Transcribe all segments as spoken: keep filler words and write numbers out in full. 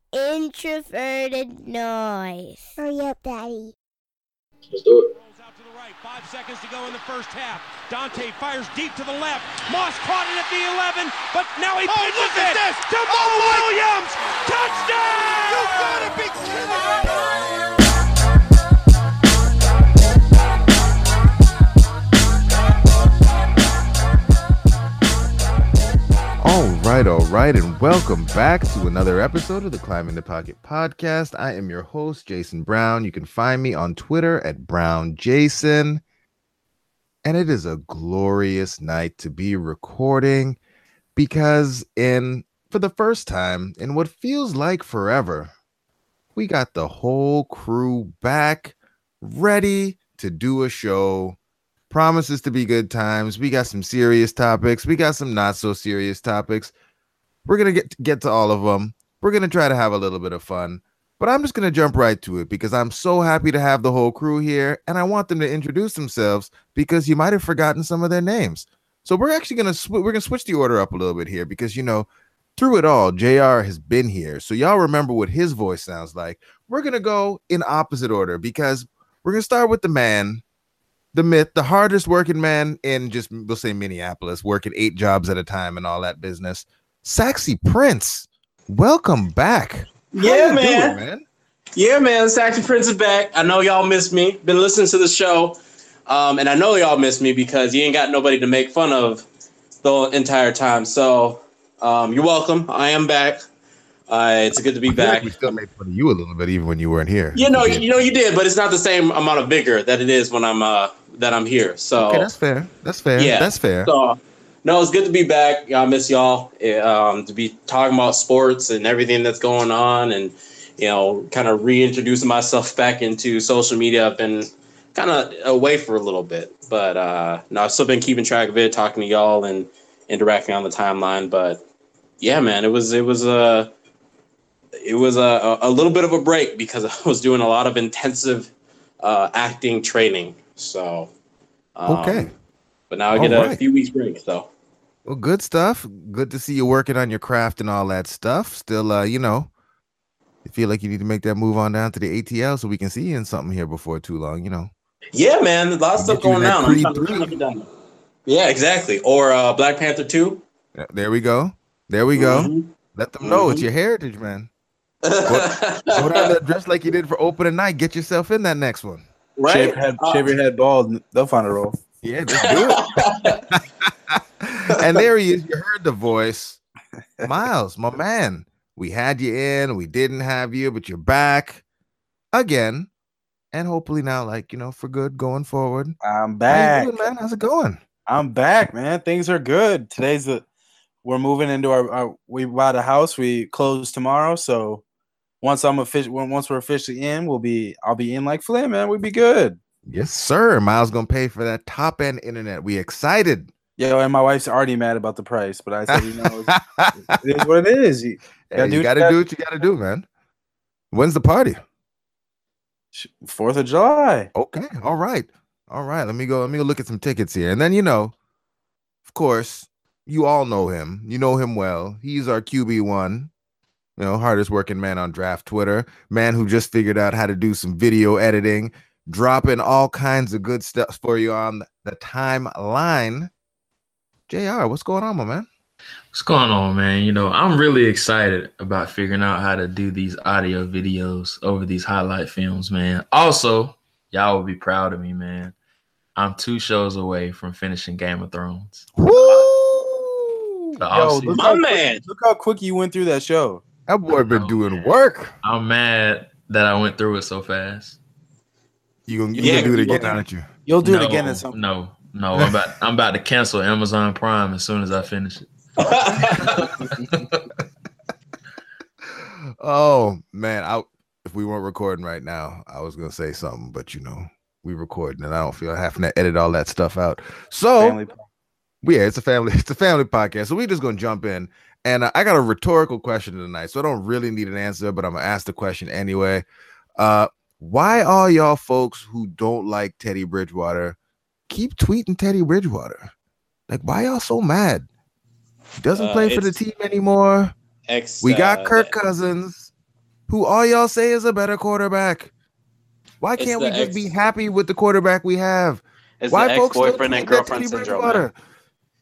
introverted noise. Hurry up, Daddy. Let's do it. Rolls out to the right. Five seconds to go in the first half. Dante fires deep to the left. Moss caught it at the eleven, but now he Oh, pitches look at it this. to Mo Oh, my- Williams. Touchdown! You gotta be kidding me! All right, all right, and welcome back to another episode of the Climbing the Pocket podcast. I am your host, Jason Brown. You can find me on Twitter at Brown Jason. And it is a glorious night to be recording because in for the first time in what feels like forever, we got the whole crew back, ready to do a show. Promises to be good times. We got some serious topics. We got some not so serious topics. We're going to get get to all of them. We're going to try to have a little bit of fun, but I'm just going to jump right to it because I'm so happy to have the whole crew here and I want them to introduce themselves because you might have forgotten some of their names. So we're actually going to sw- we're going to switch the order up a little bit here because, you know, through it all, J R has been here. So y'all remember what his voice sounds like. We're going to go in opposite order because we're going to start with the man, the myth, the hardest working man in just, we'll say Minneapolis, working eight jobs at a time and all that business. Saxy Prince, welcome back. How Yeah, you man. doing, man. Yeah, man. Saxy Prince is back. I know y'all missed me. Been listening to the show. Um, and I know y'all missed me because you ain't got nobody to make fun of the entire time. So um, you're welcome. I am back. Uh, it's good to be I feel like back. we still made fun of you a little bit even when you weren't here. You know, you know, you did, but it's not the same amount of vigor that it is when I'm uh, that I'm here. So Okay, that's fair. That's fair. Yeah. That's fair. So, no, it's good to be back. I miss y'all. Um, to be talking about sports and everything that's going on, and you know, kind of reintroducing myself back into social media. I've been kind of away for a little bit, but uh, no, I've still been keeping track of it, talking to y'all, and interacting on the timeline. But yeah, man, it was it was a it was a a little bit of a break because I was doing a lot of intensive uh, acting training. So um, Okay. but now I get All a right. few weeks break. So. Well, good stuff. Good to see you working on your craft and all that stuff. Still, uh, you know, you feel like you need to make that move on down to the A T L so we can see you in something here before too long, you know. Yeah, man, there's a lot of We'll stuff get you in going that down. I'm Creed trying to- three. trying to get done. Yeah, exactly. Or uh, Black Panther two. Yeah, there we go. There we go. Mhm. Let them know it's Mhm. your heritage, man. Go down there dressed like you did for opening night. Get yourself in that next one. Right? Shave your head, Uh, shave your head bald. They'll find a role. Yeah, just do it. And there he is. You heard the voice. Miles, my man. We had you in. We didn't have you, but you're back again. And hopefully now, like, you know, for good going forward. I'm How you back. doing, man? How's it going? I'm back, man. Things are good. Today's the we're moving into our, our we bought a house. We close tomorrow, so once I'm official, once we're officially in, we'll be I'll be in like Flynn, man. We'll be good. Yes, sir. Miles gonna pay for that top end internet. We excited. Yo, and my wife's already mad about the price, but I said, you know, it's, it is what it is. You Hey, gotta do you what gotta you do what you gotta do, man. When's the party? Fourth of July. Okay, all right, all right. Let me go. Let me go look at some tickets here, and then you know, of course, you all know him. You know him well. He's our Q B one. You know, hardest working man on Draft Twitter. Man who just figured out how to do some video editing, dropping all kinds of good stuff for you on the timeline. J R, what's going on, my man? What's going on, man? You know, I'm really excited about figuring out how to do these audio videos over these highlight films, man. Also, y'all will be proud of me, man. I'm two shows away from finishing Game of Thrones. Woo! The Yo, off-season. look My how, quick, man. look how quick you went through that show. That boy been Oh, doing man. work. I'm mad that I went through it so fast. You gonna, you Yeah, gonna do it you again, gonna- aren't you? You'll do no, it again at some point. No, no. I'm about I'm about to cancel Amazon Prime as soon as I finish it. Oh man, I if we weren't recording right now, I was gonna say something, but you know, we recording and I don't feel having to edit all that stuff out. So Family. yeah, it's a family, it's a family podcast. So we just gonna jump in. And uh, I got a rhetorical question tonight, so I don't really need an answer, but I'm gonna ask the question anyway. Uh, why all y'all folks who don't like Teddy Bridgewater keep tweeting Teddy Bridgewater? Like, why y'all so mad? He doesn't Uh, play for the it's- team anymore. Ex, We got uh, Kirk Cousins. who all y'all say is a better quarterback. Why It's can't we the just ex- be happy with the quarterback we have? It's Why the folks still ex-boyfriend think and that girlfriend Teddy syndrome, Bridgewater? man.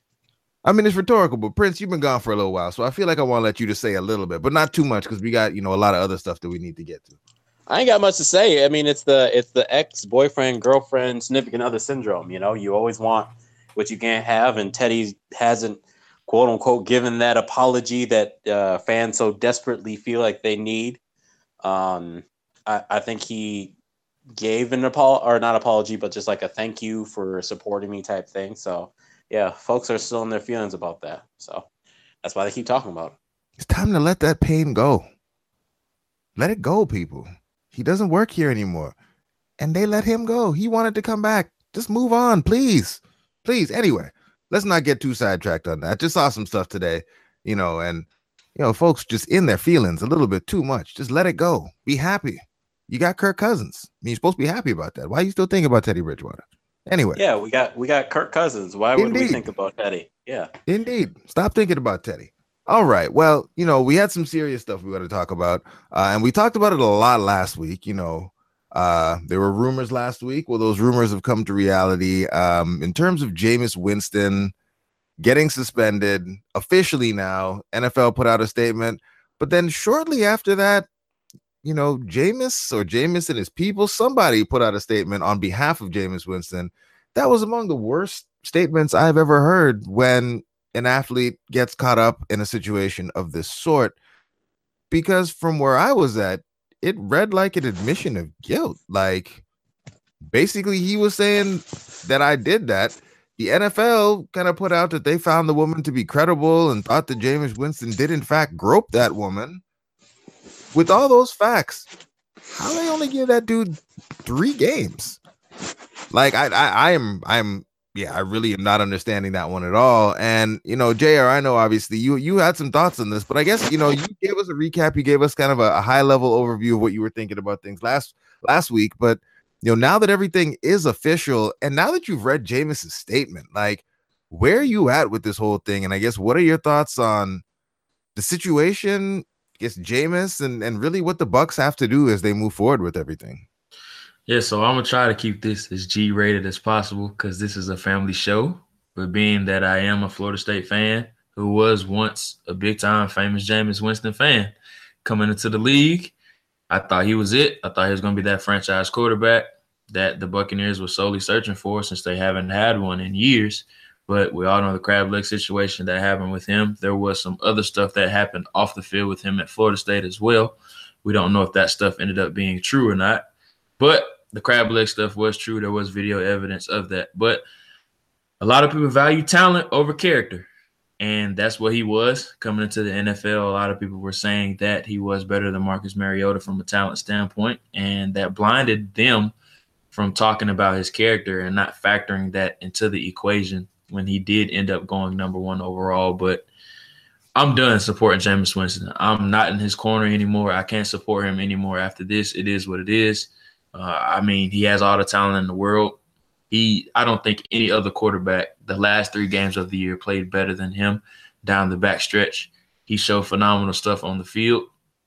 I mean, it's rhetorical, but Prince, you've been gone for a little while, so I feel like I want to let you just say a little bit, but not too much because we got, you know, a lot of other stuff that we need to get to. I ain't got much to say. I mean, it's the it's the ex-boyfriend, girlfriend, significant other syndrome. You know, you always want what you can't have, and Teddy hasn't, quote unquote, given that apology that uh, fans so desperately feel like they need. Um, I, I think he gave an apology, or not apology, but just like a thank you for supporting me type thing. So, yeah, folks are still in their feelings about that. So that's why they keep talking about it. It's time to let that pain go. Let it go, people. He doesn't work here anymore. And they let him go. He wanted to come back. Just move on, please. Please. Anyway, let's not get too sidetracked on that. Just saw some stuff today, you know, and, you know, folks just in their feelings a little bit too much. Just let it go. Be happy. You got Kirk Cousins. I mean, you're supposed to be happy about that. Why are you still thinking about Teddy Bridgewater? Anyway. Yeah, we got we got Kirk Cousins. Why would Indeed. we think about Teddy? Yeah. Indeed. Stop thinking about Teddy. All right. Well, you know, we had some serious stuff we got to talk about. Uh, and we talked about it a lot last week. You know, uh, there were rumors last week. Well, those rumors have come to reality. Um, in terms of Jameis Winston getting suspended officially now, N F L put out a statement. But then shortly after that, you know, Jameis or Jameis and his people, somebody put out a statement on behalf of Jameis Winston. That was among the worst statements I've ever heard when an athlete gets caught up in a situation of this sort, because from where I was at, it read like an admission of guilt. Like, basically, he was saying that I did that. The N F L kind of put out that they found the woman to be credible and thought that Jameis Winston did, in fact, grope that woman. With all those facts, how they only give that dude three games? Like, I, I, I am, I'm. Yeah, I really am not understanding that one at all. And, you know, J R, I know obviously you you had some thoughts on this, but I guess, you know, you gave us a recap. You gave us kind of a, a high level overview of what you were thinking about things last last week. But, you know, now that everything is official and now that you've read Jameis's statement, like, where are you at with this whole thing? And I guess what are your thoughts on the situation, I guess, Jameis, and, and really what the Bucs have to do as they move forward with everything? Yeah, so I'm going to try to keep this as G-rated as possible because this is a family show. But being that I am a Florida State fan who was once a big-time famous Jameis Winston fan coming into the league, I thought he was it. I thought he was going to be that franchise quarterback that the Buccaneers were solely searching for since they haven't had one in years. But we all know the crab leg situation that happened with him. There was some other stuff that happened off the field with him at Florida State as well. We don't know if that stuff ended up being true or not. But the crab leg stuff was true. There was video evidence of that. But a lot of people value talent over character. And that's what he was coming into the N F L. A lot of people were saying that he was better than Marcus Mariota from a talent standpoint. And that blinded them from talking about his character and not factoring that into the equation when he did end up going number one overall. But I'm done supporting Jameis Winston. I'm not in his corner anymore. I can't support him anymore after this. It is what it is. Uh, I mean, he has all the talent in the world. He, I don't think any other quarterback the last three games of the year played better than him down the back stretch. He showed phenomenal stuff on the field.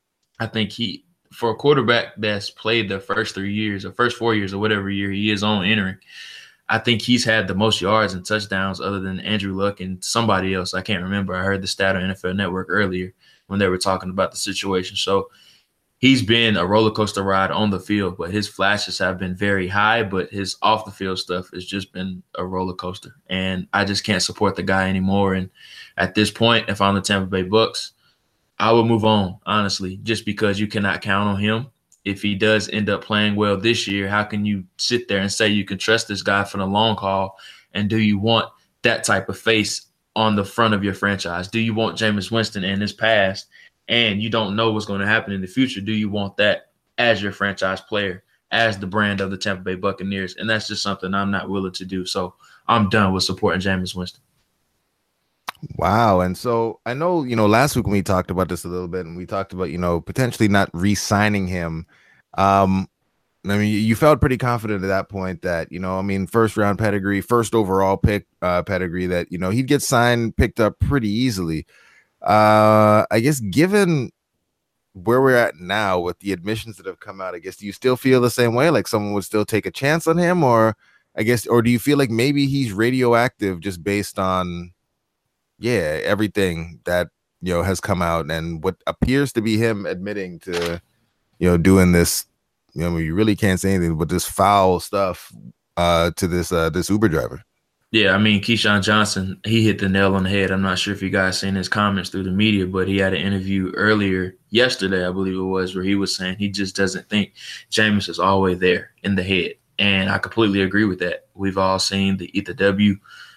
I think he, for a quarterback that's played the first three years or first four years or whatever year he is on entering, I think he's had the most yards and touchdowns other than Andrew Luck and somebody else. I can't remember. I heard the stat on N F L Network earlier when they were talking about the situation. So he's been a roller coaster ride on the field, but his flashes have been very high, but his off the field stuff has just been a roller coaster. And I just can't support the guy anymore. And at this point, if I'm the Tampa Bay Bucs, I would move on, honestly, just because you cannot count on him. If he does end up playing well this year, how can you sit there and say you can trust this guy for the long haul? And do you want that type of face on the front of your franchise? Do you want Jameis Winston in his past and you don't know what's going to happen in the future? Do you want that as your franchise player, as the brand of the Tampa Bay Buccaneers? And that's just something I'm not willing to do. So I'm done with supporting Jameis Winston. Wow. And so I know, you know, last week when we talked about this a little bit and we talked about, you know, potentially not re-signing him. Um, I mean, you felt pretty confident at that point that, you know, I mean, first round pedigree, first overall pick uh, pedigree that, you know, he'd get signed, picked up pretty easily. Uh, I guess given where we're at now with the admissions that have come out, I guess, do you still feel the same way? Like someone would still take a chance on him, or I guess, or do you feel like maybe he's radioactive just based on, yeah, everything that, you know, has come out and what appears to be him admitting to, you know, doing this, you know, you really can't say anything but this foul stuff uh, to this uh, this Uber driver. Yeah, I mean, Keyshawn Johnson, he hit the nail on the head. I'm not sure if you guys seen his comments through the media, but he had an interview earlier yesterday, I believe it was, where he was saying he just doesn't think Jameis is always there in the head. And I completely agree with that. We've all seen the Eat the W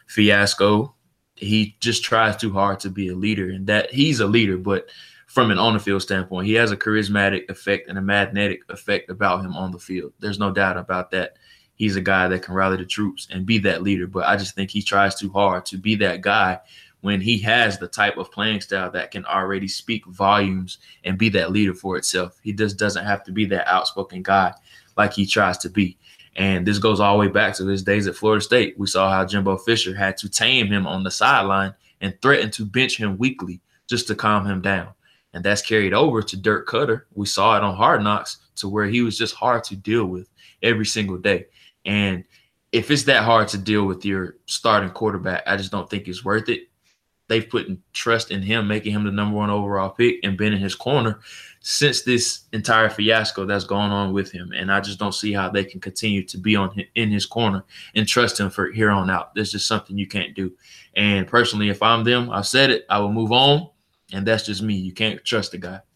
fiasco. He just tries too hard to be a leader, and that he's a leader, but from an on the field standpoint, he has a charismatic effect and a magnetic effect about him on the field. There's no doubt about that. He's a guy that can rally the troops and be that leader, but I just think he tries too hard to be that guy when he has the type of playing style that can already speak volumes and be that leader for itself. He just doesn't have to be that outspoken guy like he tries to be. And this goes all the way back to his days at Florida State. We saw how Jimbo Fisher had to tame him on the sideline and threaten to bench him weekly just to calm him down. And that's carried over to Dirk Cutter. We saw it on Hard Knocks to where he was just hard to deal with every single day. And if it's that hard to deal with your starting quarterback, I just don't think it's worth it. They've put trust in him, making him the number one overall pick and been in his corner since this entire fiasco that's going on with him. And I just don't see how they can continue to be on in his corner and trust him for here on out. There's just something you can't do. And personally, if I'm them, I've said it, I will move on. And that's just me. You can't trust the guy.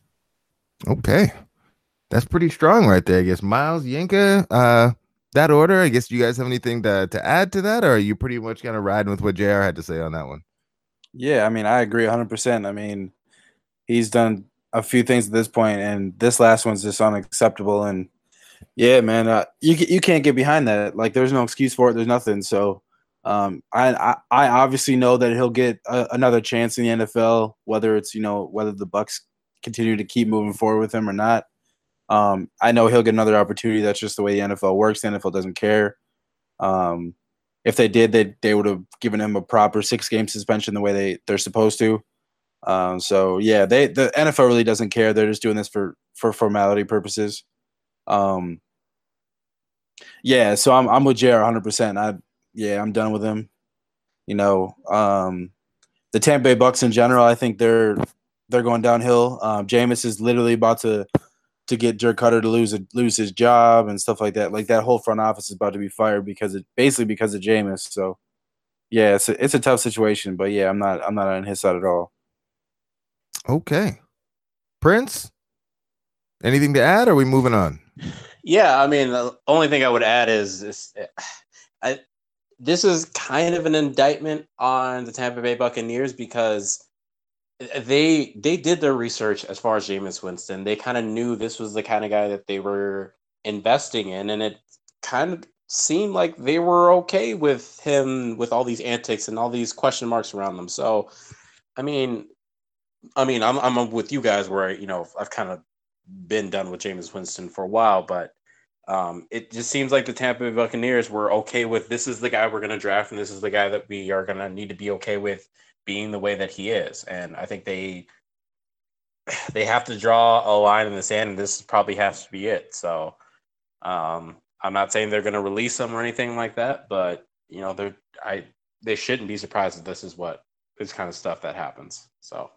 Okay. That's pretty strong right there, I guess. Miles, Yinka, uh, that order, I guess, do you guys have anything to, to add to that, or are you pretty much kind of riding with what J R had to say on that one? Yeah, I mean, I agree one hundred percent. I mean, he's done a few things at this point, and this last one's just unacceptable. And yeah, man, uh, you you can't get behind that. Like, there's no excuse for it. There's nothing. So um, I, I I obviously know that he'll get a, another chance in the N F L, whether it's, you know, whether the Bucs continue to keep moving forward with him or not. Um, I know he'll get another opportunity. That's just the way the N F L works. The N F L doesn't care. Um, if they did, they they would have given him a proper six game suspension the way they they're supposed to. Um, so yeah, they the N F L really doesn't care. They're just doing this for for formality purposes. Um, yeah, so I'm I'm with J R one hundred percent. I yeah, I'm done with him. You know, um, the Tampa Bay Bucs in general, I think they're they're going downhill. Um, Jameis is literally about to. to get Dirk Cutter to lose a, lose his job and stuff like that. Like, that whole front office is about to be fired because it basically because of Jameis. So yeah, it's a, it's a tough situation, but yeah, I'm not I'm not on his side at all. Okay. Prince, anything to add, or are we moving on? Yeah, I mean, the only thing I would add is this, I, this is kind of an indictment on the Tampa Bay Buccaneers because They they did their research as far as Jameis Winston. They kind of knew this was the kind of guy that they were investing in, and it kind of seemed like they were okay with him with all these antics and all these question marks around them. So, I mean, I mean, I'm I'm with you guys where, you know, I've kind of been done with Jameis Winston for a while, but um, it just seems like the Tampa Bay Buccaneers were okay with this is the guy we're going to draft, and this is the guy that we are going to need to be okay with being the way that he is. And I think they they have to draw a line in the sand, and this probably has to be it. So um, I'm not saying they're going to release him or anything like that, but you know, they're I they shouldn't be surprised that this is what this kind of stuff that happens. So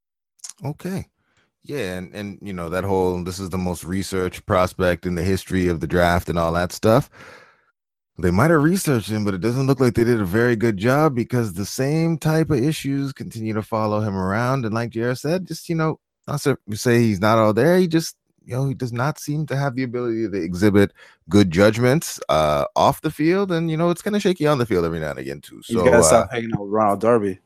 okay. Yeah, and and you know, that whole this is the most researched prospect in the history of the draft and all that stuff. They might have researched him, but it doesn't look like they did a very good job because the same type of issues continue to follow him around. And like Jared said, just, you know, not to say he's not all there. He just, you know, he does not seem to have the ability to exhibit good judgments uh, off the field. And, you know, it's kind of shaky on the field every now and again, too. So you gotta stop uh, hanging out with Ronald Darby.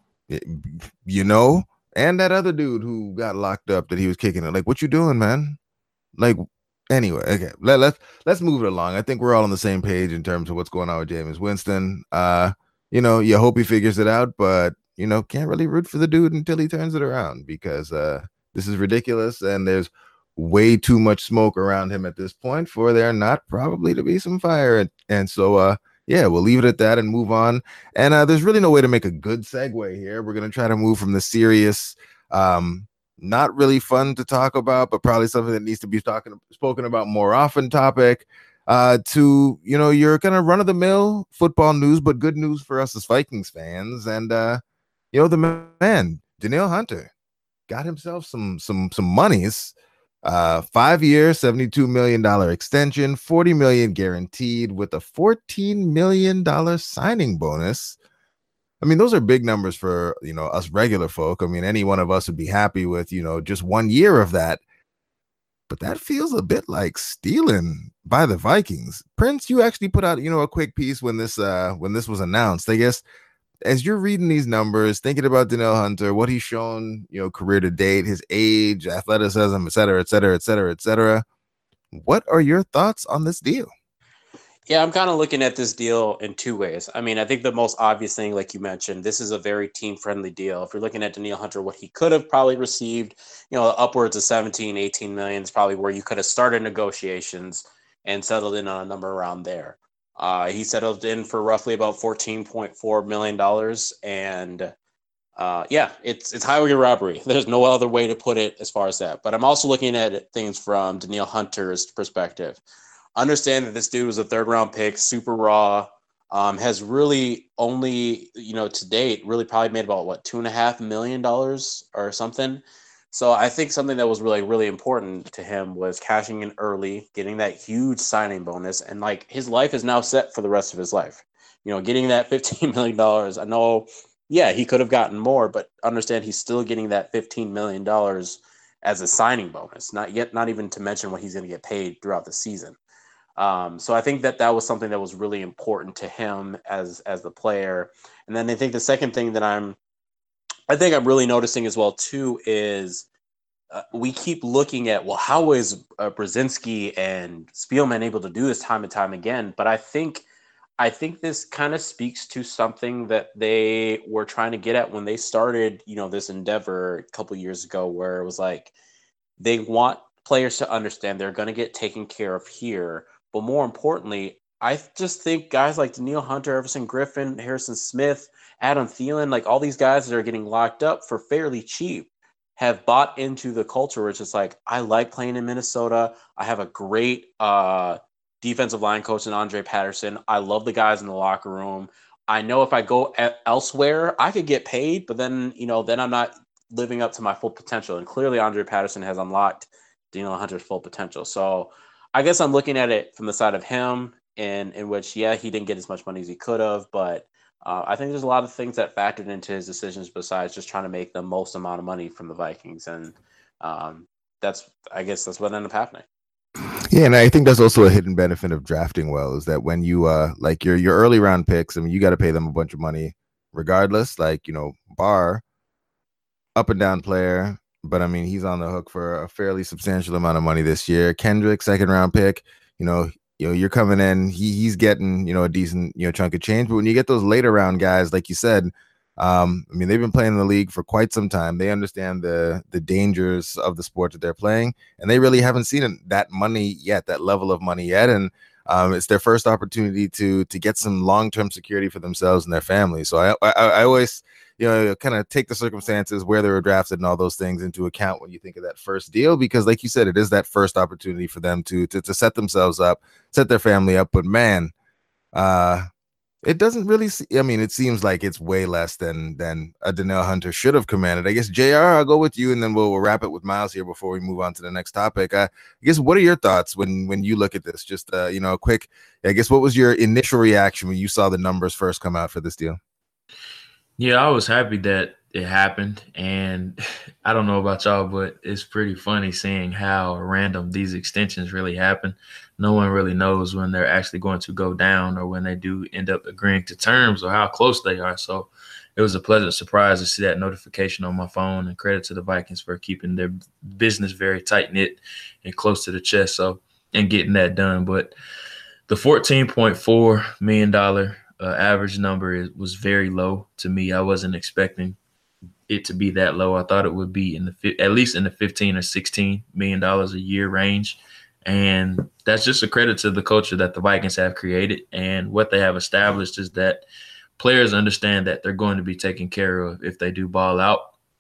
You know, and that other dude who got locked up that he was kicking it. Like, what you doing, man? Like, anyway, okay, Let, let's let's move it along. I think we're all on the same page in terms of what's going on with Jameis Winston. Uh, you know, you hope he figures it out, but you know, can't really root for the dude until he turns it around because uh, this is ridiculous, and there's way too much smoke around him at this point for there not probably to be some fire. And, and so, uh, yeah, we'll leave it at that and move on. And uh, there's really no way to make a good segue here. We're gonna try to move from the serious. Um, not really fun to talk about, but probably something that needs to be talking spoken about more often topic, uh, to, you know, your kind of run of the mill football news, but good news for us as Vikings fans. And, uh, you know, the man, Danielle Hunter, got himself some, some, some monies, uh, five year, seventy-two million dollars extension, forty million guaranteed with a fourteen million dollars signing bonus. I mean, those are big numbers for, you know, us regular folk. I mean, any one of us would be happy with, you know, just one year of that. But that feels a bit like stealing by the Vikings. Prince, you actually put out, you know, a quick piece when this uh when this was announced. I guess as you're reading these numbers, thinking about Danielle Hunter, what he's shown, you know, career to date, his age, athleticism, et cetera, et cetera, et cetera, et cetera. What are your thoughts on this deal? Yeah, I'm kind of looking at this deal in two ways. I mean, I think the most obvious thing, like you mentioned, this is a very team-friendly deal. If you're looking at Danielle Hunter, what he could have probably received, you know, upwards of seventeen, eighteen million is probably where you could have started negotiations and settled in on a number around there. Uh, he settled in for roughly about fourteen point four million dollars. And uh, yeah, it's it's highway robbery. There's no other way to put it as far as that. But I'm also looking at things from Danielle Hunter's perspective. Understand that this dude was a third round pick, super raw, um, has really only, you know, to date, really probably made about what, two and a half million dollars or something. So I think something that was really, really important to him was cashing in early, getting that huge signing bonus. And like his life is now set for the rest of his life. You know, getting that fifteen million dollars. I know, yeah, he could have gotten more, but understand he's still getting that fifteen million dollars as a signing bonus, not yet, not even to mention what he's going to get paid throughout the season. Um, so I think that that was something that was really important to him as as the player. And then I think the second thing that I'm, I think I'm really noticing as well too is uh, we keep looking at, well, how is uh, Brzezinski and Spielman able to do this time and time again? But I think I think this kind of speaks to something that they were trying to get at when they started, you know, this endeavor a couple of years ago, where it was like they want players to understand they're going to get taken care of here. But more importantly, I just think guys like Danielle Hunter, Everson Griffin, Harrison Smith, Adam Thielen, like all these guys that are getting locked up for fairly cheap have bought into the culture where it's just like, I like playing in Minnesota. I have a great uh, defensive line coach in Andre Patterson. I love the guys in the locker room. I know if I go a- elsewhere, I could get paid, but then, you know, then I'm not living up to my full potential. And clearly Andre Patterson has unlocked Danielle Hunter's full potential. So I guess I'm looking at it from the side of him, in, in which, yeah, he didn't get as much money as he could have, but uh, I think there's a lot of things that factored into his decisions besides just trying to make the most amount of money from the Vikings. And um, that's, I guess that's what ended up happening. Yeah, and I think that's also a hidden benefit of drafting well, is that when you uh like your your early round picks, I mean, you got to pay them a bunch of money regardless. Like, you know, Barr, up and down player, but I mean, he's on the hook for a fairly substantial amount of money this year. Kendrick, second round pick, you know, you know, you're coming in, he he's getting, you know, a decent, you know, chunk of change. But when you get those later round guys, like you said, um, I mean, they've been playing in the league for quite some time. They understand the the dangers of the sport that they're playing, and they really haven't seen that money yet, that level of money yet. And um, it's their first opportunity to to get some long-term security for themselves and their family. So I I, I always, you know, kind of take the circumstances where they were drafted and all those things into account when you think of that first deal, because like you said, it is that first opportunity for them to to, to set themselves up, set their family up. But man, uh, it doesn't really see, I mean, it seems like it's way less than than a Danielle Hunter should have commanded. I guess, J R, I'll go with you, and then we'll, we'll wrap it with Miles here before we move on to the next topic. Uh, I guess, what are your thoughts when when you look at this? Just, uh, you know, a quick, I guess, what was your initial reaction when you saw the numbers first come out for this deal? Yeah, I was happy that it happened, and I don't know about y'all, but it's pretty funny seeing how random these extensions really happen. No one really knows when they're actually going to go down or when they do end up agreeing to terms or how close they are. So it was a pleasant surprise to see that notification on my phone, and credit to the Vikings for keeping their business very tight-knit and close to the chest, so, and getting that done. But the fourteen point four million dollars uh, average number is, was very low to me. I wasn't expecting it to be that low. I thought it would be in the at least in the fifteen or sixteen million dollars a year range. And that's just a credit to the culture that the Vikings have created. And what they have established is that players understand that they're going to be taken care of if they do ball out.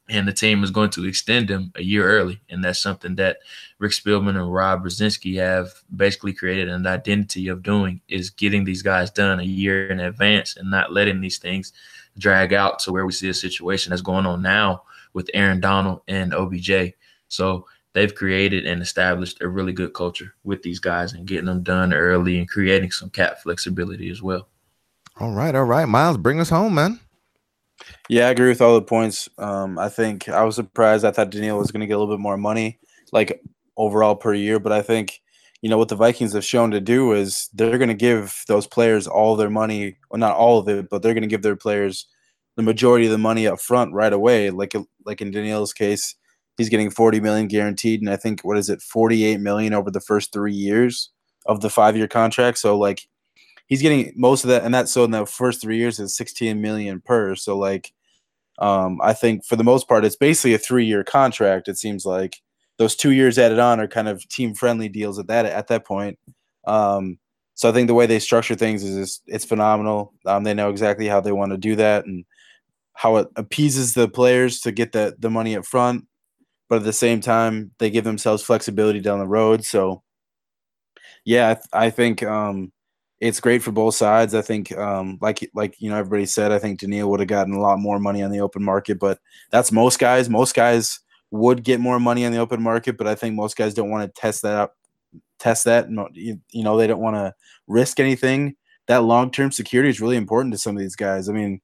and the team is going to extend him a year early. And that's something that Rick Spielman and Rob Brzezinski have basically created an identity of doing, is getting these guys done a year in advance and not letting these things drag out to where we see a situation that's going on now with Aaron Donald and O B J. So they've created and established a really good culture with these guys and getting them done early and creating some cap flexibility as well. All right, all right. Miles, bring us home, man. Yeah, I agree with all the points. Um, I think I was surprised. I thought Daniil was going to get a little bit more money, like overall per year. But I think, you know, what the Vikings have shown to do is they're going to give those players all their money. Well, not all of it, but they're going to give their players the majority of the money up front right away. Like like in Daniil's case, he's getting forty million dollars guaranteed, and I think what is it, forty-eight million dollars over the first three years of the five-year contract. So like, he's getting most of that, and that's so in the first three years is sixteen million per. So like, um, I think for the most part, it's basically a three-year contract. It seems like those two years added on are kind of team-friendly deals at that at that point. Um, so I think the way they structure things is, is it's phenomenal. Um, they know exactly how they want to do that and how it appeases the players to get the the money up front, but at the same time, they give themselves flexibility down the road. So, yeah, I, th- I think. Um, It's great for both sides. I think, um, like like you know, everybody said, I think Daniil would have gotten a lot more money on the open market, but that's most guys. Most guys would get more money on the open market, but I think most guys don't want to test that up, test that. You, you know, they don't want to risk anything. That long-term security is really important to some of these guys. I mean,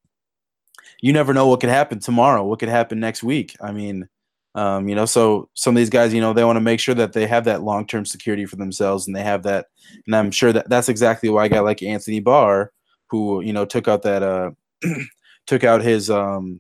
you never know what could happen tomorrow, what could happen next week. I mean, Um, you know, so some of these guys, you know, they want to make sure that they have that long-term security for themselves, and they have that. And I'm sure that that's exactly why a guy like Anthony Barr, who, you know, took out that, uh, took out his um,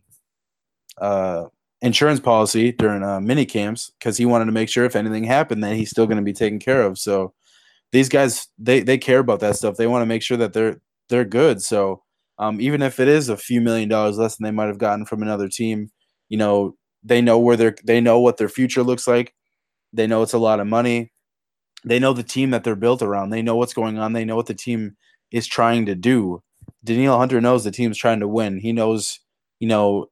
uh, insurance policy during uh, mini camps, because he wanted to make sure if anything happened, that he's still going to be taken care of. So these guys, they they care about that stuff. They want to make sure that they're they're good. So um, even if it is a few million dollars less than they might have gotten from another team, you know. They know where they're. They know what their future looks like. They know it's a lot of money. They know the team that they're built around. They know what's going on. They know what the team is trying to do. Daniil Hunter knows the team's trying to win. He knows, you know,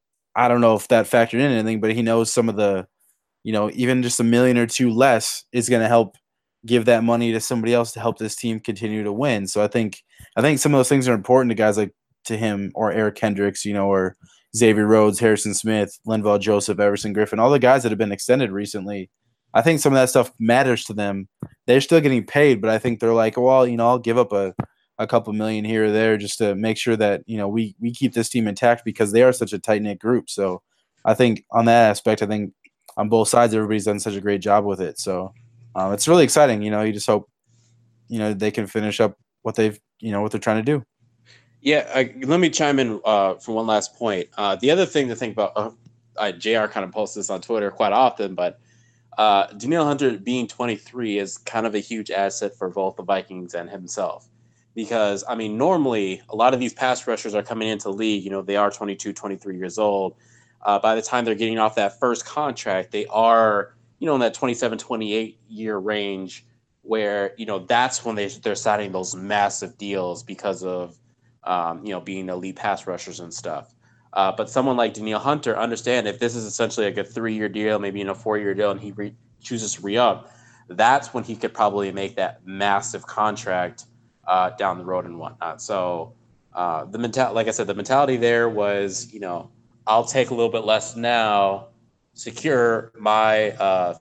I don't know if that factored in anything, but he knows some of the, you know, even just a million or two less is going to help give that money to somebody else to help this team continue to win. So I think, I think some of those things are important to guys like to him or Eric Kendricks, you know, or Xavier Rhodes, Harrison Smith, Linval Joseph, Everson Griffin, all the guys that have been extended recently. I think some of that stuff matters to them. They're still getting paid, but I think they're like, well, you know, I'll give up a, a couple million here or there just to make sure that, you know, we we keep this team intact, because they are such a tight-knit group. So I think on that aspect, I think on both sides, everybody's done such a great job with it. So um, it's really exciting. You know, you just hope, you know, they can finish up what they've, you know, what they're trying to do. Yeah, I, let me chime in uh, for one last point. Uh, the other thing to think about, uh, uh, J R kind of posts this on Twitter quite often, but uh, Daniil Hunter being twenty-three is kind of a huge asset for both the Vikings and himself. Because, I mean, normally a lot of these pass rushers are coming into the league, you know, they are twenty-two, twenty-three years old. Uh, by the time they're getting off that first contract, they are, you know, in that twenty-seven, twenty-eight year range where, you know, that's when they, they're signing those massive deals because of, Um, you know, being elite pass rushers and stuff. Uh, but someone like Daniil Hunter, understand if this is essentially like a three-year deal, maybe in a four-year deal, and he re- chooses to re-up, that's when he could probably make that massive contract uh, down the road and whatnot. So uh, the mental, like I said, the mentality there was, you know, I'll take a little bit less now, secure my uh,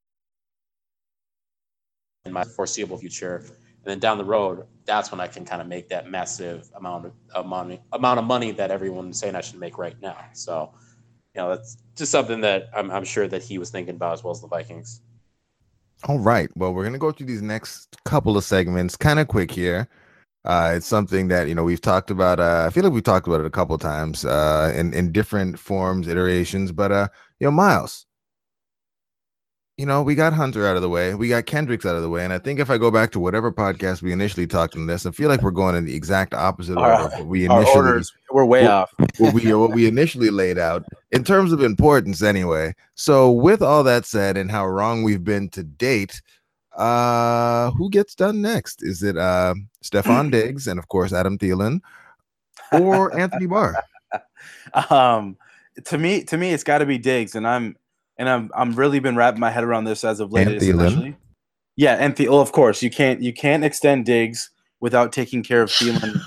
in my foreseeable future, and then down the road, that's when I can kind of make that massive amount of money, amount of money that everyone's saying I should make right now. So, you know, that's just something that I'm, I'm sure that he was thinking about, as well as the Vikings. All right. Well, we're going to go through these next couple of segments kind of quick here. Uh, it's something that, you know, we've talked about. Uh, I feel like we've talked about it a couple of times uh, in, in different forms, iterations. But, uh, you know, Miles, you know, we got Hunter out of the way. We got Kendricks out of the way. And I think if I go back to whatever podcast we initially talked on this, I feel like we're going in the exact opposite order of what we initially, our orders, we're way what, off. what, we, what we initially laid out in terms of importance anyway. So with all that said and how wrong we've been to date, uh, who gets done next? Is it uh, Stefon Diggs and, of course, Adam Thielen, or Anthony Barr? Um, to me, to me, it's got to be Diggs, and I'm and I'm I'm really been wrapping my head around this as of late, And especially. Thielen. Yeah, and the well, of course, you can't you can't extend Diggs without taking care of Thielen.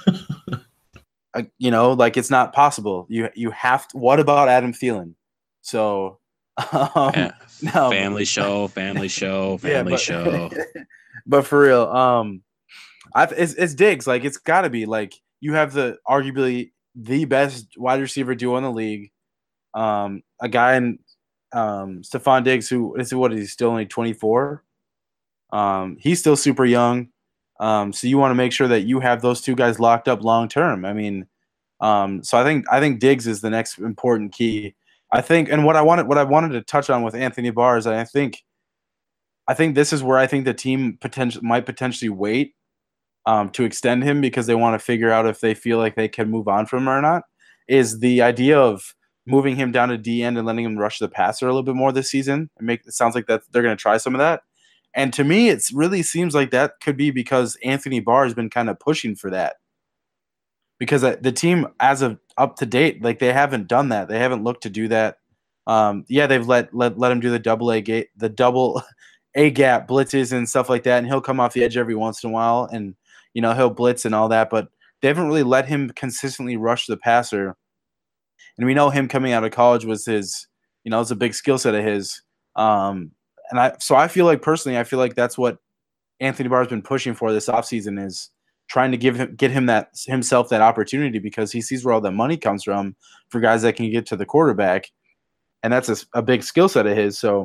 uh, you know, like it's not possible. You you have to. What about Adam Thielen? So, um, Yeah. no, Family show, family show, family yeah, show. but, but for real, um, I it's, it's Diggs. Like it's got to be like you have the arguably the best wide receiver duo in the league. Um, a guy in um, Stephon Diggs who is what is he still only twenty-four? Um, he's still super young. Um, so you want to make sure that you have those two guys locked up long term. I mean, um, so I think I think Diggs is the next important key. I think, and what I wanted what I wanted to touch on with Anthony Barr is I think I think this is where I think the team potential might potentially wait um, to extend him because they want to figure out if they feel like they can move on from him or not. Is the idea of moving him down to D end and letting him rush the passer a little bit more this season? And make it sounds like that they're going to try some of that. And to me, it really seems like that could be because Anthony Barr has been kind of pushing for that. Because the team, as of up to date, like they haven't done that. They haven't looked to do that. Um, yeah, they've let let let him do the double A gate, the double A gap blitzes and stuff like that, and he'll come off the edge every once in a while, and you know he'll blitz and all that. But they haven't really let him consistently rush the passer. And we know him coming out of college was his, you know, it's a big skill set of his. Um, And I, so I feel like personally, I feel like that's what Anthony Barr has been pushing for this offseason is trying to give him, get him that himself that opportunity because he sees where all that money comes from for guys that can get to the quarterback. And that's a, a big skill set of his. So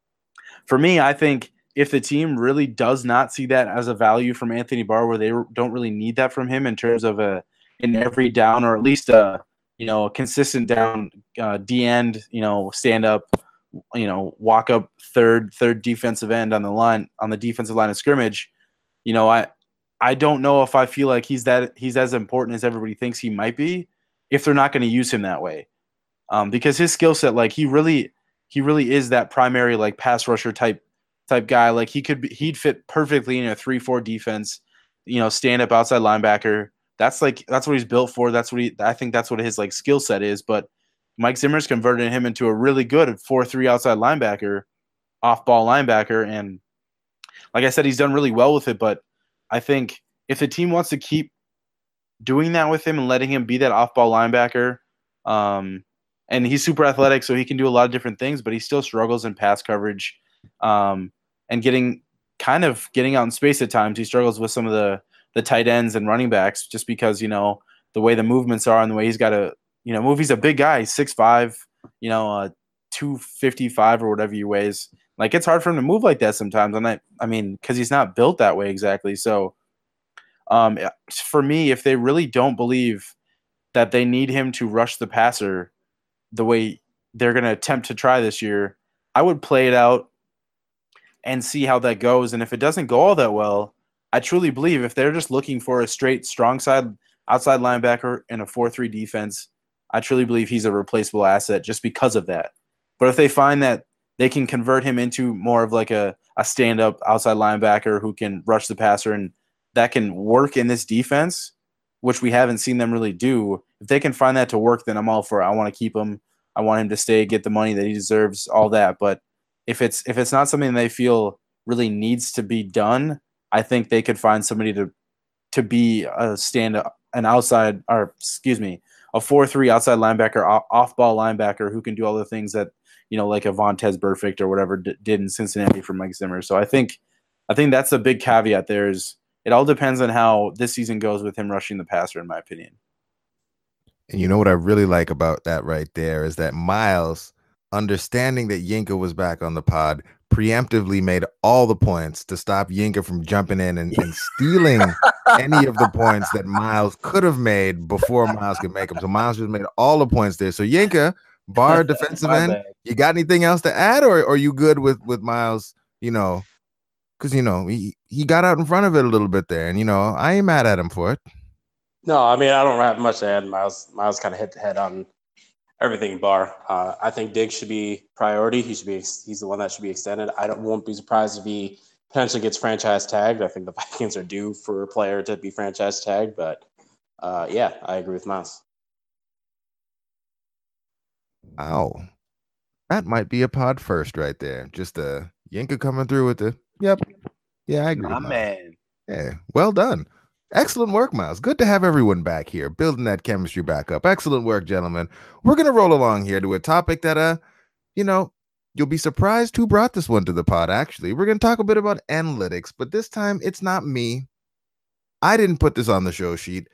for me, I think if the team really does not see that as a value from Anthony Barr, where they don't really need that from him in terms of a, in every down, or at least a, you know, a consistent down uh, D end, you know, stand up, you know, walk up third, third defensive end on the line, on the defensive line of scrimmage. You know, I, I don't know if I feel like he's that, he's as important as everybody thinks he might be if they're not going to use him that way. Um, because his skill set, like he really, he really is that primary, like pass rusher type, type guy. Like he could be, he'd fit perfectly in a three, four defense, you know, stand up outside linebacker. That's like, that's what he's built for. That's what he, I think that's what his like skill set is. But Mike Zimmer's converted him into a really good four three outside linebacker, off-ball linebacker. And like I said, he's done really well with it. But I think if the team wants to keep doing that with him and letting him be that off-ball linebacker, um, and he's super athletic, so he can do a lot of different things, but he still struggles in pass coverage um, and getting kind of getting out in space at times. He struggles with some of the, the tight ends and running backs just because, you know, the way the movements are and the way he's got to, you know, move. He's a big guy, six five, you know, uh, two fifty-five or whatever he weighs. Like, it's hard for him to move like that sometimes. And I, I mean, because he's not built that way exactly. So um, for me, if they really don't believe that they need him to rush the passer the way they're going to attempt to try this year, I would play it out and see how that goes. And if it doesn't go all that well, I truly believe if they're just looking for a straight strong side outside linebacker in a four three defense, I truly believe he's a replaceable asset just because of that. But if they find that they can convert him into more of like a, a stand-up outside linebacker who can rush the passer and that can work in this defense, which we haven't seen them really do, if they can find that to work, then I'm all for it. I want to keep him. I want him to stay, get the money that he deserves, all that. But if it's if it's not something they feel really needs to be done, I think they could find somebody to to be a stand an outside or excuse me, a four three outside linebacker, off ball linebacker who can do all the things that, you know, like a Vontaze Burfict or whatever d- did in Cincinnati for Mike Zimmer. So I think I think that's a big caveat there is it all depends on how this season goes with him rushing the passer, in my opinion. And you know what I really like about that right there is that Miles, understanding that Yinka was back on the pod, preemptively made all the points to stop Yinka from jumping in and, and stealing any of the points that Miles could have made before Miles could make them. So Miles just made all the points there. So Yinka, Barr defensive end, bad. You got anything else to add, or, or are you good with, with Miles, you know, because, you know, he, he got out in front of it a little bit there, and, you know, I ain't mad at him for it. No, I mean, I don't have much to add. Miles, Miles kind of hit the head on everything. Barr. Uh, I think Diggs should be priority. He should be. He's the one that should be extended. I don't won't be surprised if he potentially gets franchise tagged. I think the Vikings are due for a player to be franchise tagged. But uh, yeah, I agree with Miles. Wow. That might be a pod first right there. Just a Yinka coming through with the, yep. Yeah, I agree. My Miles. man. Yeah, well done. Excellent work, Miles. Good to have everyone back here, building that chemistry back up. Excellent work, gentlemen. We're going to roll along here to a topic that, uh, you know, you'll be surprised who brought this one to the pod, actually. We're going to talk a bit about analytics, but this time it's not me. I didn't put this on the show sheet.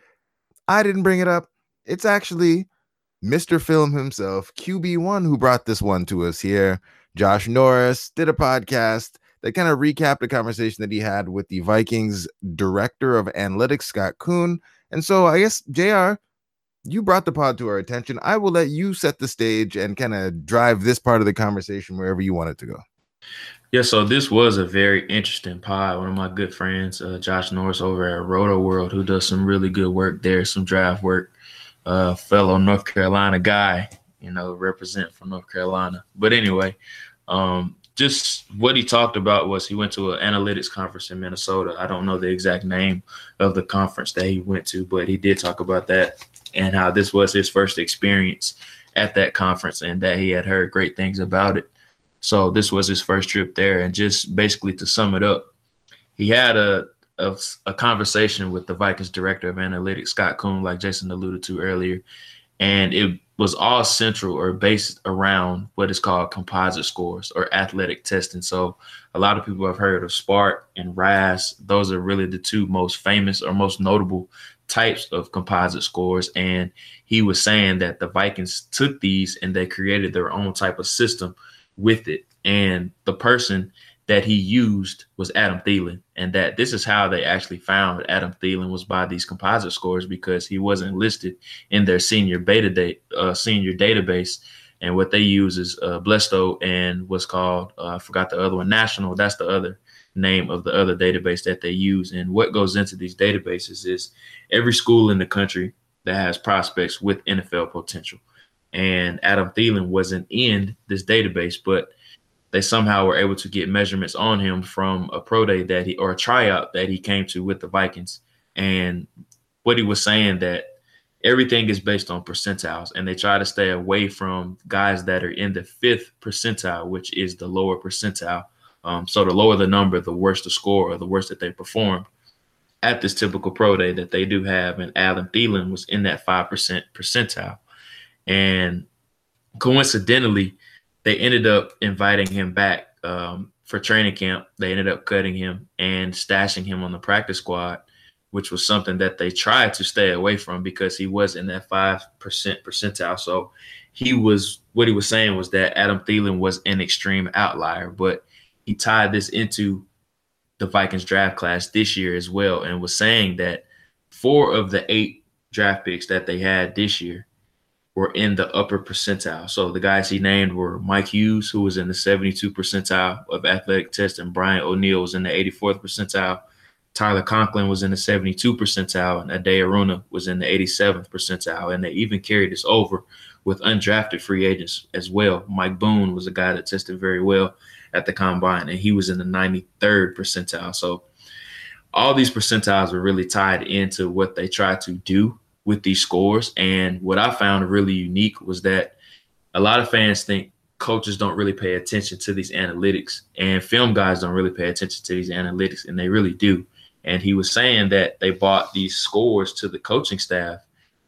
I didn't bring it up. It's actually Mister Film himself, Q B one, who brought this one to us here. Josh Norris did a podcast that kind of recapped the conversation that he had with the Vikings director of analytics, Scott Kuhn. And so I guess, J R, you brought the pod to our attention. I will let you set the stage and kind of drive this part of the conversation wherever you want it to go. Yeah, so this was a very interesting pod. One of my good friends, uh, Josh Norris over at Roto World, who does some really good work there, some draft work, uh, fellow North Carolina guy, you know, represent from North Carolina. But anyway, um, just what he talked about was he went to an analytics conference in Minnesota. I don't know the exact name of the conference that he went to, but he did talk about that and how this was his first experience at that conference and that he had heard great things about it. So this was his first trip there. And just basically to sum it up, he had a, a, a conversation with the Vikings director of analytics, Scott Kuhn, like Jason alluded to earlier. And it was all central or based around what is called composite scores or athletic testing. So a lot of people have heard of SPART and R A S. Those are really the two most famous or most notable types of composite scores. And he was saying that the Vikings took these and they created their own type of system with it. And the person that he used was Adam Thielen, and that this is how they actually found Adam Thielen was by these composite scores, because he wasn't listed in their senior beta date, uh, senior database. And what they use is uh, Blesto and what's called, uh, I forgot the other one, National. That's the other name of the other database that they use. And what goes into these databases is every school in the country that has prospects with N F L potential. And Adam Thielen wasn't in this database, but they somehow were able to get measurements on him from a pro day that he, or a tryout that he came to with the Vikings. And what he was saying that everything is based on percentiles, and they try to stay away from guys that are in the fifth percentile, which is the lower percentile. Um, so the lower the number, the worse the score or the worse that they performed at this typical pro day that they do have. And Adam Thielen was in that five percent percentile. And coincidentally, they ended up inviting him back um, for training camp. They ended up cutting him and stashing him on the practice squad, which was something that they tried to stay away from because he was in that five percent percentile. So he was, what he was saying was that Adam Thielen was an extreme outlier, but he tied this into the Vikings draft class this year as well, and was saying that four of the eight draft picks that they had this year were in the upper percentile. So the guys he named were Mike Hughes, who was in the seventy-two percentile of athletic test, and Brian O'Neill was in the eighty-fourth percentile. Tyler Conklin was in the seventy-two percentile, and Ade Aruna was in the eighty-seventh percentile. And they even carried this over with undrafted free agents as well. Mike Boone was a guy that tested very well at the combine, and he was in the ninety-third percentile. So all these percentiles are really tied into what they try to do with these scores. And what I found really unique was that a lot of fans think coaches don't really pay attention to these analytics, and film guys don't really pay attention to these analytics, and they really do. And he was saying that they bought these scores to the coaching staff,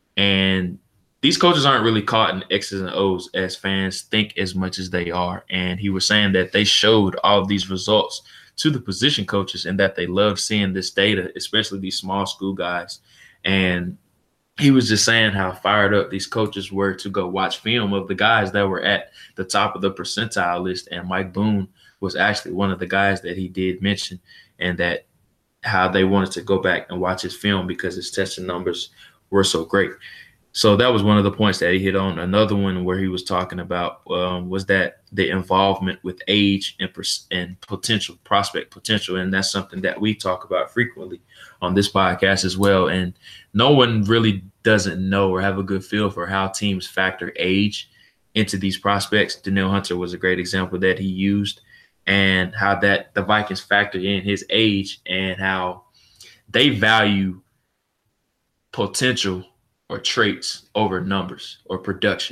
and these coaches aren't really caught in X's and O's as fans think as much as they are. And he was saying that they showed all of these results to the position coaches and that they love seeing this data, especially these small school guys. And he was just saying how fired up these coaches were to go watch film of the guys that were at the top of the percentile list. And Mike Boone was actually one of the guys that he did mention, and that how they wanted to go back and watch his film because his testing numbers were so great. So that was one of the points that he hit on. Another one where he was talking about um, was that the involvement with age and, pers- and potential, prospect potential. And that's something that we talk about frequently on this podcast as well. And no one really doesn't know or have a good feel for how teams factor age into these prospects. Danielle Hunter was a great example that he used, and how that the Vikings factored in his age and how they value potential or traits over numbers or production.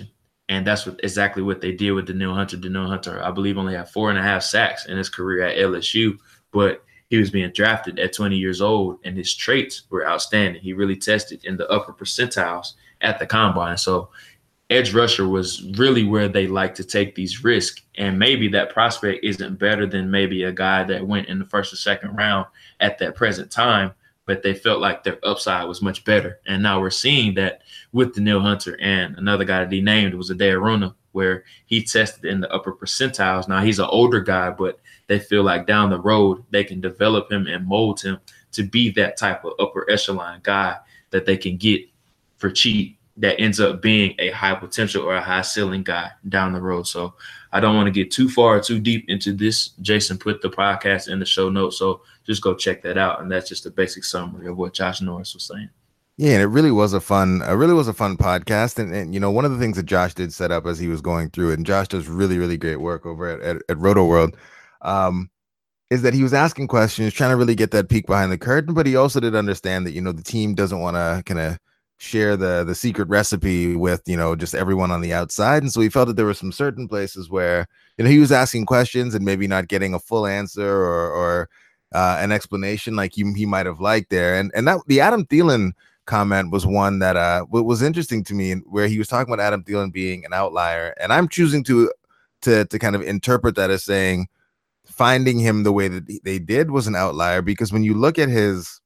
And that's what exactly what they did with Danielle Hunter. Danielle Hunter, I believe, only had four and a half sacks in his career at L S U, but he was being drafted at twenty years old, and his traits were outstanding. He really tested in the upper percentiles at the combine. So edge rusher was really where they like to take these risks. And maybe that prospect isn't better than maybe a guy that went in the first or second round at that present time, but they felt like their upside was much better. And now we're seeing that with Danielle Hunter, and another guy that he named was Ade Aruna, where he tested in the upper percentiles. Now he's an older guy, but they feel like down the road they can develop him and mold him to be that type of upper echelon guy that they can get for cheap that ends up being a high potential or a high ceiling guy down the road. So I don't want to get too far, too deep into this. Jason put the podcast in the show notes, so just go check that out. And that's just a basic summary of what Josh Norris was saying. Yeah, and it really was a fun, it really was a fun podcast. And, and, you know, one of the things that Josh did set up as he was going through it, and Josh does really, really great work over at, at, at Roto World, um, is that he was asking questions, trying to really get that peek behind the curtain, but he also did understand that, you know, the team doesn't want to kind of share the the secret recipe with, you know, just everyone on the outside. And so he felt that there were some certain places where, you know, he was asking questions and maybe not getting a full answer or or uh, an explanation like he, he might have liked there. And and that the Adam Thielen comment was one that uh was interesting to me, where he was talking about Adam Thielen being an outlier. And I'm choosing to to to kind of interpret that as saying finding him the way that they did was an outlier, because when you look at his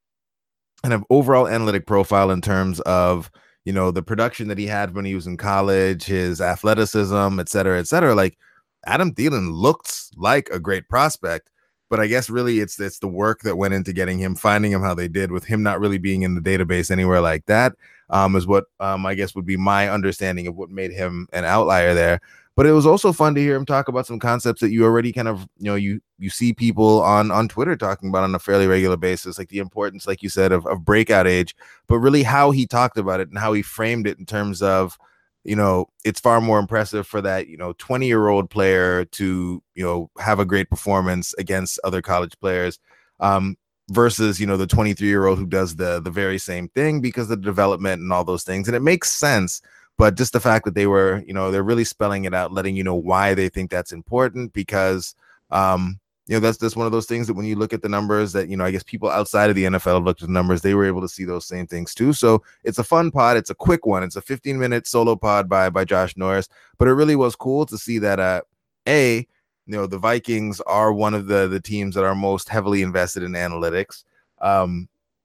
kind of overall analytic profile in terms of, you know, the production that he had when he was in college, his athleticism, et cetera, et cetera, like Adam Thielen looks like a great prospect, but I guess really it's, it's the work that went into getting him, finding him how they did, with him not really being in the database anywhere like that, um, is what um, I guess would be my understanding of what made him an outlier there. But it was also fun to hear him talk about some concepts that you already kind of, you know, you you see people on on Twitter talking about on a fairly regular basis, like the importance, like you said, of, of breakout age, but really how he talked about it and how he framed it in terms of, you know, it's far more impressive for that, you know, twenty year old player to, you know, have a great performance against other college players, um, versus, you know, the twenty-three year old who does the the very same thing, because of the development and all those things. And it makes sense. But just the fact that they were, you know, they're really spelling it out, letting you know why they think that's important, because, um, you know, that's that's one of those things that when you look at the numbers that, you know, I guess people outside of the N F L have looked at the numbers, they were able to see those same things too. So it's a fun pod. It's a quick one. It's a fifteen minute solo pod by by Josh Norris. But it really was cool to see that, uh, A, you know, the Vikings are one of the, the teams that are most heavily invested in analytics. Um,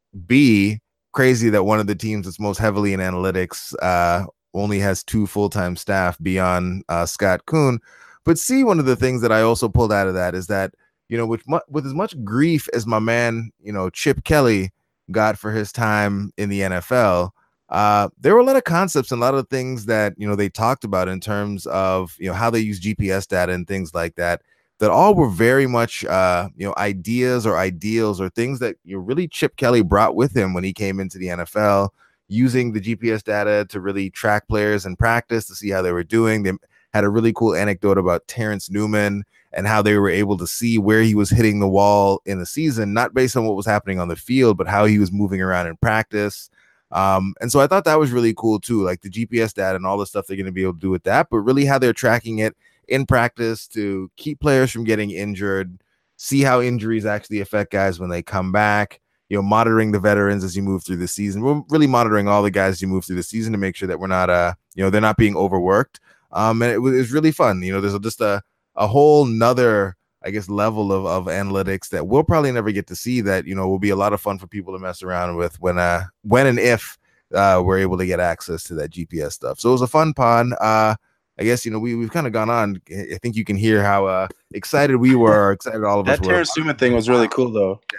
B, crazy that one of the teams that's most heavily in analytics, uh, only has two full-time staff beyond uh, Scott Kuhn. But see, one of the things that I also pulled out of that is that, you know, with, mu- with as much grief as my man, you know, Chip Kelly got for his time in the N F L, uh, there were a lot of concepts and a lot of things that, you know, they talked about in terms of, you know, how they use G P S data and things like that, that all were very much, uh, you know, ideas or ideals or things that, you know, really Chip Kelly brought with him when he came into the N F L, using the G P S data to really track players in practice to see how they were doing. They had a really cool anecdote about Terrence Newman and how they were able to see where he was hitting the wall in the season, not based on what was happening on the field, but how he was moving around in practice. Um, and so I thought that was really cool too, like the G P S data and all the stuff they're going to be able to do with that, but really how they're tracking it in practice to keep players from getting injured, see how injuries actually affect guys when they come back. You know, monitoring the veterans as you move through the season. We're really monitoring all the guys as you move through the season to make sure that we're not, uh, you know, they're not being overworked. Um, and it was, it was really fun. You know, there's a, just a, a whole nother, I guess, level of, of analytics that we'll probably never get to see, that, you know, will be a lot of fun for people to mess around with when, uh, when and if uh, we're able to get access to that G P S stuff. So it was a fun pod. Uh, I guess, you know, we, we've kind of gone on. I think you can hear how uh, excited we were, excited all of that us were. That Terrence Newman thing was really cool, though. Yeah.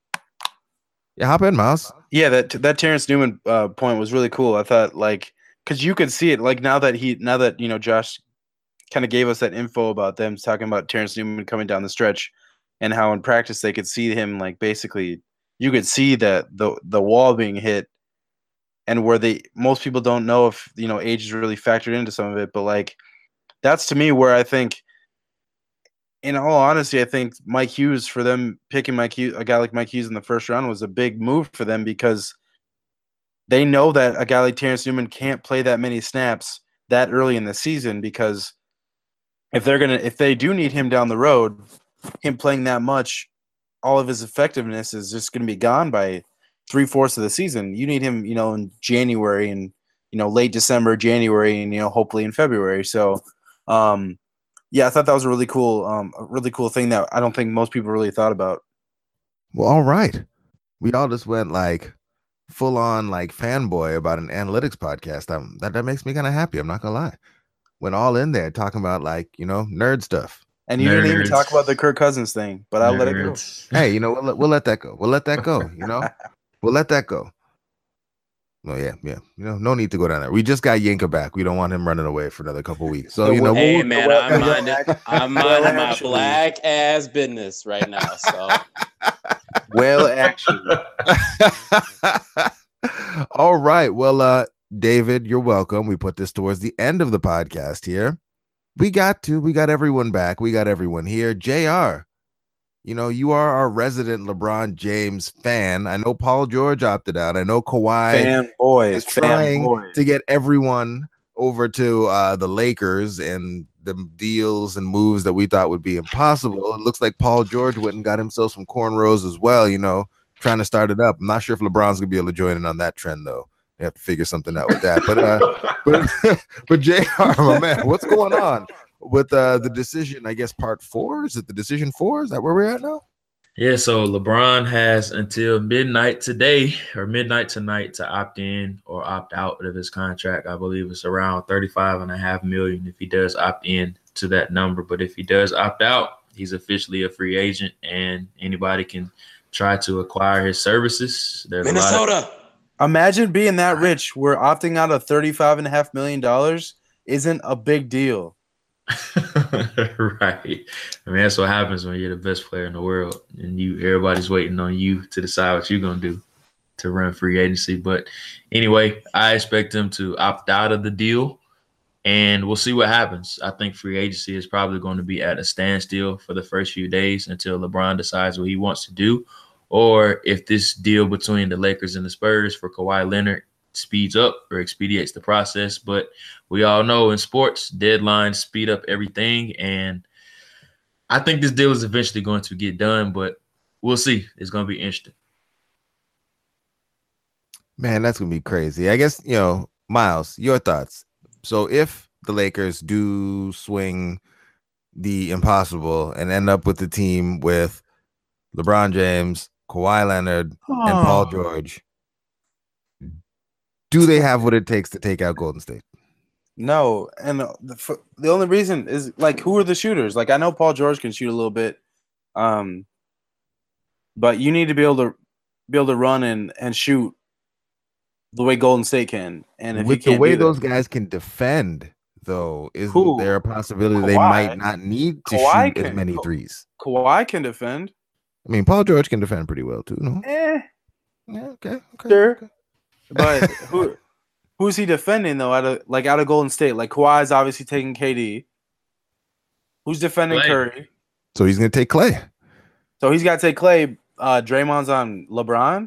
Yeah, hop in, Miles. Yeah, that that Terrence Newman uh, point was really cool. I thought, like, because you could see it, like, now that he, now that, you know, Josh kind of gave us that info about them talking about Terrence Newman coming down the stretch and how in practice they could see him, like, basically, you could see that the the wall being hit, and where they, most people don't know if, you know, age is really factored into some of it, but, like, that's to me where I think, in all honesty, I think Mike Hughes, for them picking Mike Hughes, a guy like Mike Hughes in the first round, was a big move for them, because they know that a guy like Terrence Newman can't play that many snaps that early in the season, because if they're gonna if they do need him down the road, him playing that much, all of his effectiveness is just gonna be gone by three fourths of the season. You need him, you know, in January and you know late December, January, and you know hopefully in February. So, um, yeah, I thought that was a really cool, um, a really cool thing that I don't think most people really thought about. Well, all right, we all just went like full on like fanboy about an analytics podcast. Um, that that makes me kind of happy. I'm not gonna lie. Went all in there talking about like you know nerd stuff. And you Nerds. didn't even talk about the Kirk Cousins thing, but I'll let it go. Nerds. Hey, you know we'll let, we'll let that go. We'll let that go. You know, we'll let that go. Well, yeah, yeah. You know, no need to go down there. We just got Yinka back. We don't want him running away for another couple weeks. So The you know, Well, Hey we'll, man, well, I'm well, minding, I'm minding my black ass business right now. So Well, actually, all right. Well, uh, David, you're welcome. We put this towards the end of the podcast here. We got to, we got everyone back. We got everyone here. J R, you know, you are our resident LeBron James fan. I know Paul George opted out. I know Kawhi fanboys, is trying fanboys. to get everyone over to uh, the Lakers and the deals and moves that we thought would be impossible. It looks like Paul George went and got himself some cornrows as well, you know, trying to start it up. I'm not sure if LeBron's gonna be able to join in on that trend though. They have to figure something out with that. But uh, but but J R, my man, what's going on with uh, the decision? I guess part four, is it the decision four? Is that where we're at now? Yeah, so LeBron has until midnight today or midnight tonight to opt in or opt out of his contract. I believe it's around thirty-five and a half million if he does opt in to that number. But if he does opt out, he's officially a free agent and anybody can try to acquire his services. There's Minnesota. A lot of- Imagine being that rich where opting out of thirty-five and a half million dollars isn't a big deal. Right. I mean, that's what happens when you're the best player in the world and you everybody's waiting on you to decide what you're going to do to run free agency. But anyway, I expect him to opt out of the deal and we'll see what happens. I think free agency is probably going to be at a standstill for the first few days until LeBron decides what he wants to do. Or if this deal between the Lakers and the Spurs for Kawhi Leonard speeds up or expedites the process. But we all know in sports, deadlines speed up everything. And I think this deal is eventually going to get done, but we'll see. It's going to be interesting. Man, that's going to be crazy. I guess, you know, Miles, your thoughts. So if the Lakers do swing the impossible and end up with the team with LeBron James, Kawhi Leonard, and Paul George, do they have what it takes to take out Golden State? No, and the, the only reason is like, who are the shooters? Like, I know Paul George can shoot a little bit, um, but you need to be able to be able to run and, and shoot the way Golden State can. And if with you can't the way do those that, guys can defend, though, isn't Who? there a possibility they Kawhi. might not need to Kawhi shoot as can- many Ka- threes? Kawhi can defend. I mean, Paul George can defend pretty well too. No, Eh, yeah, okay, okay, Sure. okay. but who who's he defending though? Out of like out of Golden State, like Kawhi's obviously taking K D. Who's defending Clay. Curry? So he's gonna take Clay. So he's got to take Clay. Uh, Draymond's on LeBron.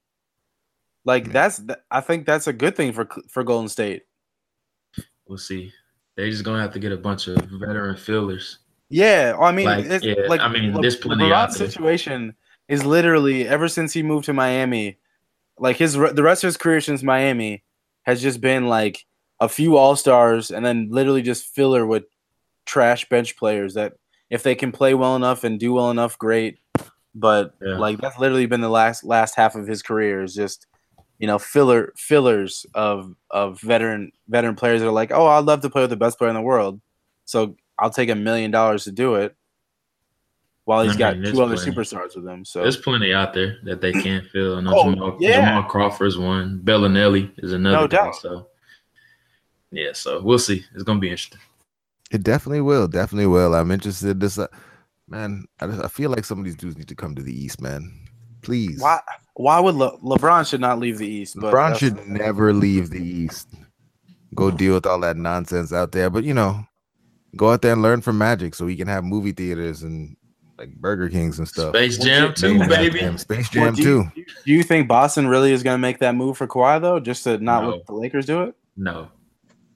Like Yeah. that's, th- I think that's a good thing for for Golden State. We'll see. They're just going to have to get a bunch of veteran fillers. Yeah, I mean, Like, it's, yeah, like I mean, Le- there's plenty LeBron's out there. situation is literally ever since he moved to Miami, like his re- the rest of his career since Miami has just been like a few All Stars and then literally just filler with trash bench players that if they can play well enough and do well enough, great. But Yeah. like that's literally been the last last half of his career is just you know filler fillers of of veteran veteran players that are like, oh, I'd love to play with the best player in the world, so I'll take a million dollars to do it. While he's I got mean, there's two other plenty. superstars with him, so There's plenty out there that they can't fill. I know Oh, Jamal, yeah. Jamal Crawford's one. Bellinelli is another No guy. doubt. So, yeah, so we'll see. It's going to be interesting. It definitely will, definitely will. I'm interested. This, uh, man, I, just, I feel like some of these dudes need to come to the East, man. Please. why why would Le- LeBron should not leave the East? But LeBron that's- should never leave the East. Go deal with all that nonsense out there. But, you know, go out there and learn from Magic so he can have movie theaters and like Burger Kings and stuff. Space Would Jam you- too, Maybe baby. goddamn Space Well, Jam do you- too. Do you think Boston really is going to make that move for Kawhi though, just to not No. let the Lakers do it? No.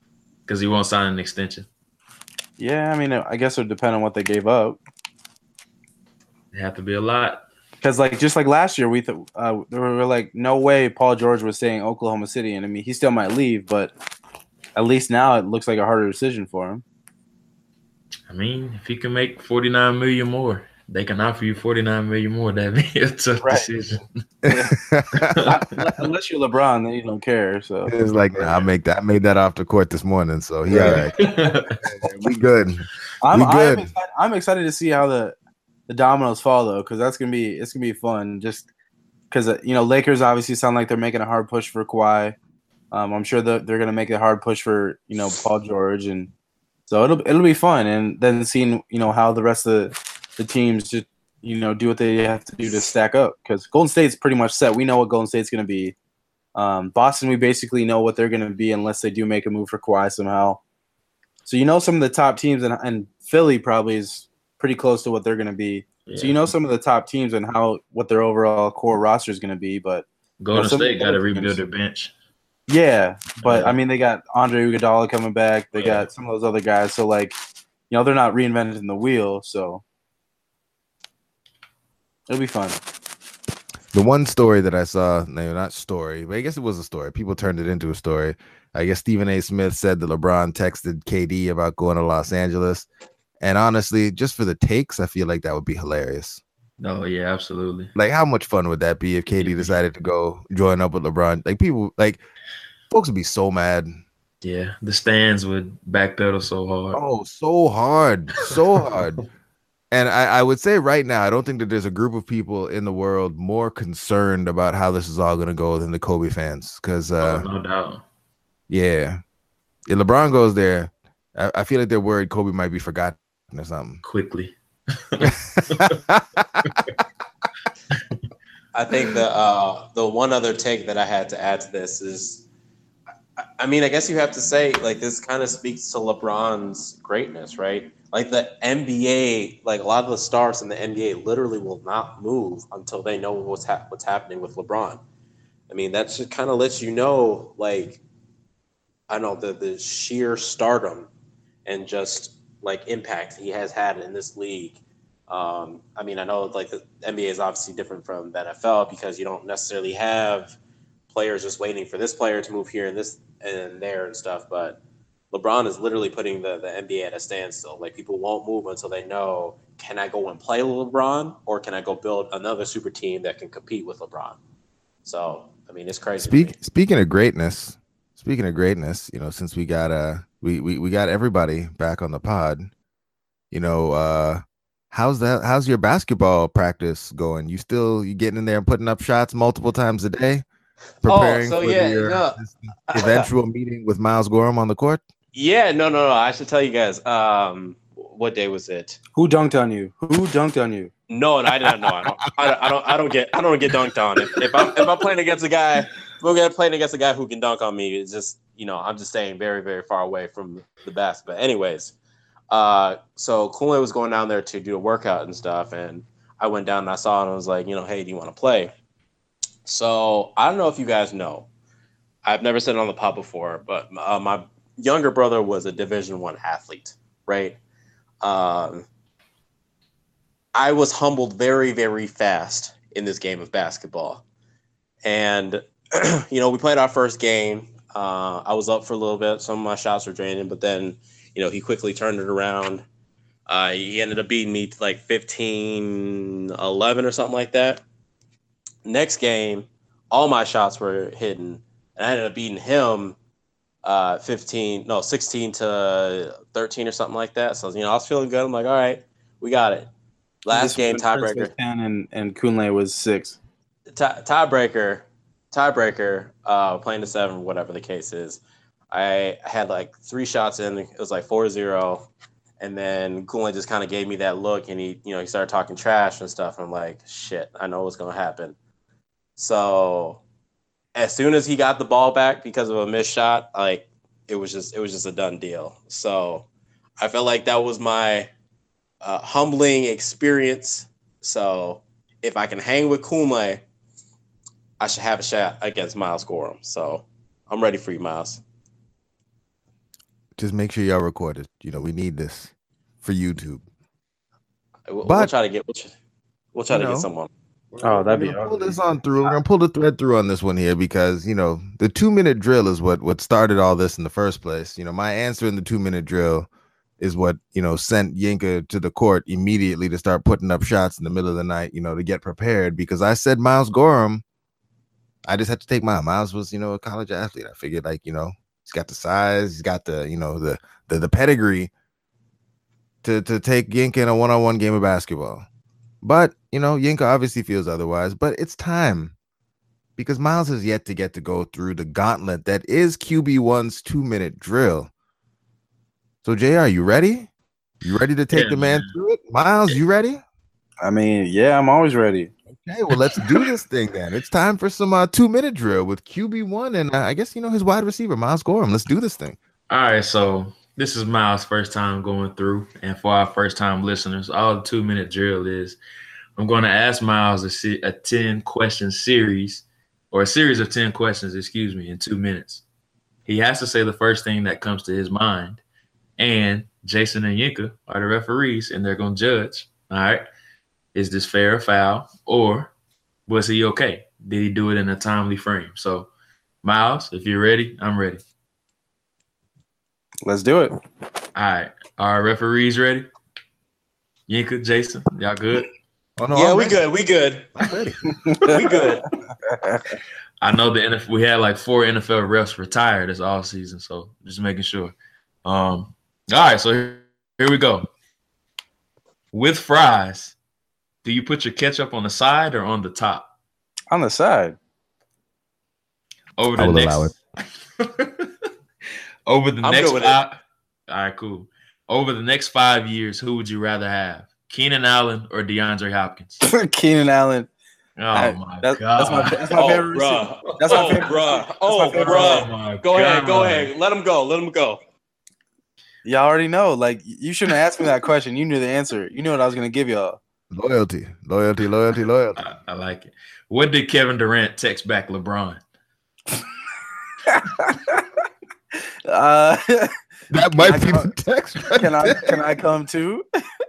because he won't sign an extension. Yeah, I mean, I guess it would depend on what they gave up. It have to be a lot. Because, like, just like last year, we th- uh, there were like, no way Paul George was staying in Oklahoma City. And I mean, he still might leave, but at least now it looks like a harder decision for him. I mean, if he can make forty-nine million more, they can offer you forty-nine million more. That'd be a tough Right. decision. Not, unless you're LeBron, then you don't care. So It's like, nah, I make that. I made that off the court this morning, so yeah, right. We good. I'm, We good. I'm, excited, I'm excited to see how the, the dominoes fall, though, because that's gonna be it's gonna be fun. Just because uh, you know, Lakers obviously sound like they're making a hard push for Kawhi. Um, I'm sure that they're gonna make a hard push for you know Paul George, and so it'll it'll be fun. And then seeing you know how the rest of the, the teams just you know do what they have to do to stack up, because Golden State's pretty much set. We know what Golden State's gonna be. Um, Boston, we basically know what they're gonna be unless they do make a move for Kawhi somehow. So you know some of the top teams, and, and Philly probably is pretty close to what they're going to be. Yeah. So you know some of the top teams and how what their overall core roster is going to be. But Golden you know, State got to teams, rebuild their bench. Yeah, but Yeah. I mean they got Andre Iguodala coming back. They Yeah. got some of those other guys. So like, you know, they're not reinventing the wheel. So it'll be fun. The one story that I saw, no, not story, but I guess it was a story. People turned it into a story. I guess Stephen A. Smith said that LeBron texted K D about going to Los Angeles. And honestly, just for the takes, I feel like that would be hilarious. Oh, yeah, absolutely. Like, how much fun would that be if K D decided to go join up with LeBron? Like, people, like, folks would be so mad. Yeah, the stands would backpedal so hard. Oh, so hard. So hard. And I, I would say right now, I don't think that there's a group of people in the world more concerned about how this is all going to go than the Kobe fans. Because, uh, Oh, no doubt. yeah, if LeBron goes there, I, I feel like they're worried Kobe might be forgotten or something. Quickly. I think the uh, the one other take that I had to add to this is, I, I mean, I guess you have to say, like, this kind of speaks to LeBron's greatness, right? Like, the N B A, like, a lot of the stars in the N B A literally will not move until they know what's ha- what's happening with LeBron. I mean, that just kind of lets you know, like, I don't know, the, the sheer stardom and just, like, impact he has had in this league. Um, I mean, I know, like, the N B A is obviously different from the N F L because you don't necessarily have players just waiting for this player to move here and this and there and stuff, but LeBron is literally putting the, the N B A at a standstill. Like, people won't move until they know, can I go and play with LeBron, or can I go build another super team that can compete with LeBron? So, I mean, it's crazy. Speak, speaking of greatness, speaking of greatness, you know, since we got uh we, we, we got everybody back on the pod, you know, uh, how's that? How's your basketball practice going? You still you getting in there and putting up shots multiple times a day, preparing oh, so for yeah, your no. eventual meeting with Miles Gorham on the court? Yeah, no, no, no. I should tell you guys. Um, what day was it? Who dunked on you? Who dunked on you? No, I didn't know. I don't. I, I don't. I don't get. I don't get dunked on. If, if I'm if I'm playing against a guy, if I'm playing against a guy who can dunk on me, it's just you know I'm just staying very very far away from the basket. But anyways, uh, so Kool-Aid was going down there to do a workout and stuff, and I went down and I saw it and I was like, you know, hey, do you want to play? So I don't know if you guys know. I've never said it on the pod before, but uh, my younger brother was a Division One athlete, right? Um, I was humbled very, very fast in this game of basketball. And, you know, we played our first game. Uh, I was up for a little bit. Some of my shots were draining, but then, you know, he quickly turned it around. Uh, he ended up beating me to like fifteen eleven or something like that. Next game, all my shots were hidden. And I ended up beating him uh, fifteen, no, sixteen to thirteen or something like that. So, you know, I was feeling good. I'm like, all right, we got it. Last This game, was when Prince tiebreaker. was ten and and Kunle was six. Tie- tiebreaker, tiebreaker, uh, playing to seven, whatever the case is. I had like three shots in. It was like four zero. And then Kunle just kind of gave me that look, and he, you know, he started talking trash and stuff. And I'm like, shit, I know what's going to happen. So as soon as he got the ball back because of a missed shot, like it was just, it was just a done deal. So I felt like that was my uh, humbling experience. So if I can hang with Kunle, I should have a shot against Miles Gorham. So I'm ready for you, Miles. just make sure y'all record it. You know, we need this for YouTube. We'll, But- we'll try to get we'll, try- we'll try You to know. get someone. Oh, that'd be We're gonna pull ugly. this on through. We're gonna pull the thread through on this one here because you know the two minute drill is what what started all this in the first place. You know, my answer in the two minute drill is what you know sent Yinka to the court immediately to start putting up shots in the middle of the night. You know, to get prepared because I said Miles Gorham. I just had to take Miles. Miles was you know a college athlete. I figured like you know he's got the size, he's got the you know the the the pedigree to to take Yinka in a one on one game of basketball. But, you know, Yinka obviously feels otherwise, but it's time because Miles has yet to get to go through the gauntlet that is Q B one's two minute drill. So, J R, you ready? You ready to take Yeah, the man, man. through it? Miles, you ready? I mean, yeah, I'm always ready. Okay, well, let's do this thing then. It's time for some uh, two minute drill with Q B one and uh, I guess, you know, his wide receiver, Miles Gorham. Let's do this thing. All right, so this is Miles' first time going through, and for our first time listeners, all the two minute drill is I'm going to ask Miles a, se- a ten question series or a series of ten questions, excuse me, in two minutes. He has to say the first thing that comes to his mind, and Jason and Yinka are the referees, and they're going to judge. All right, is this fair or foul, or was he okay? Did he do it in a timely frame? So, Miles, if you're ready, I'm ready. Let's do it. All right. Are our referees ready? Yinka, Jason, y'all good? Oh, no, Yeah, I'm we ready. good. We good. I'm ready. We good. I know the N F L, we had like four N F L refs retired this all season, so just making sure. Um, all right, so here, here we go. With fries, do you put your ketchup on the side or on the top? On the side. Over the I will next, allow over the I'm next good with five. All right, cool. Over the next five years, who would you rather have? Keenan Allen or DeAndre Hopkins? Keenan Allen. Oh I- my that- god. that's my that's my Oh, favorite receiver. bruh. That's my Oh, favorite bruh. receiver. Oh, That's my favorite bruh. receiver. my Go ahead. Go God. ahead. Let him go. Let him go. Y'all already know. Like, you shouldn't ask me that question. You knew the answer. You knew what I was gonna give y'all. Loyalty, loyalty, loyalty, loyalty. I, I like it. What did Kevin Durant text back LeBron? Uh, That might I be can't- the text. Right can I there. can I come too?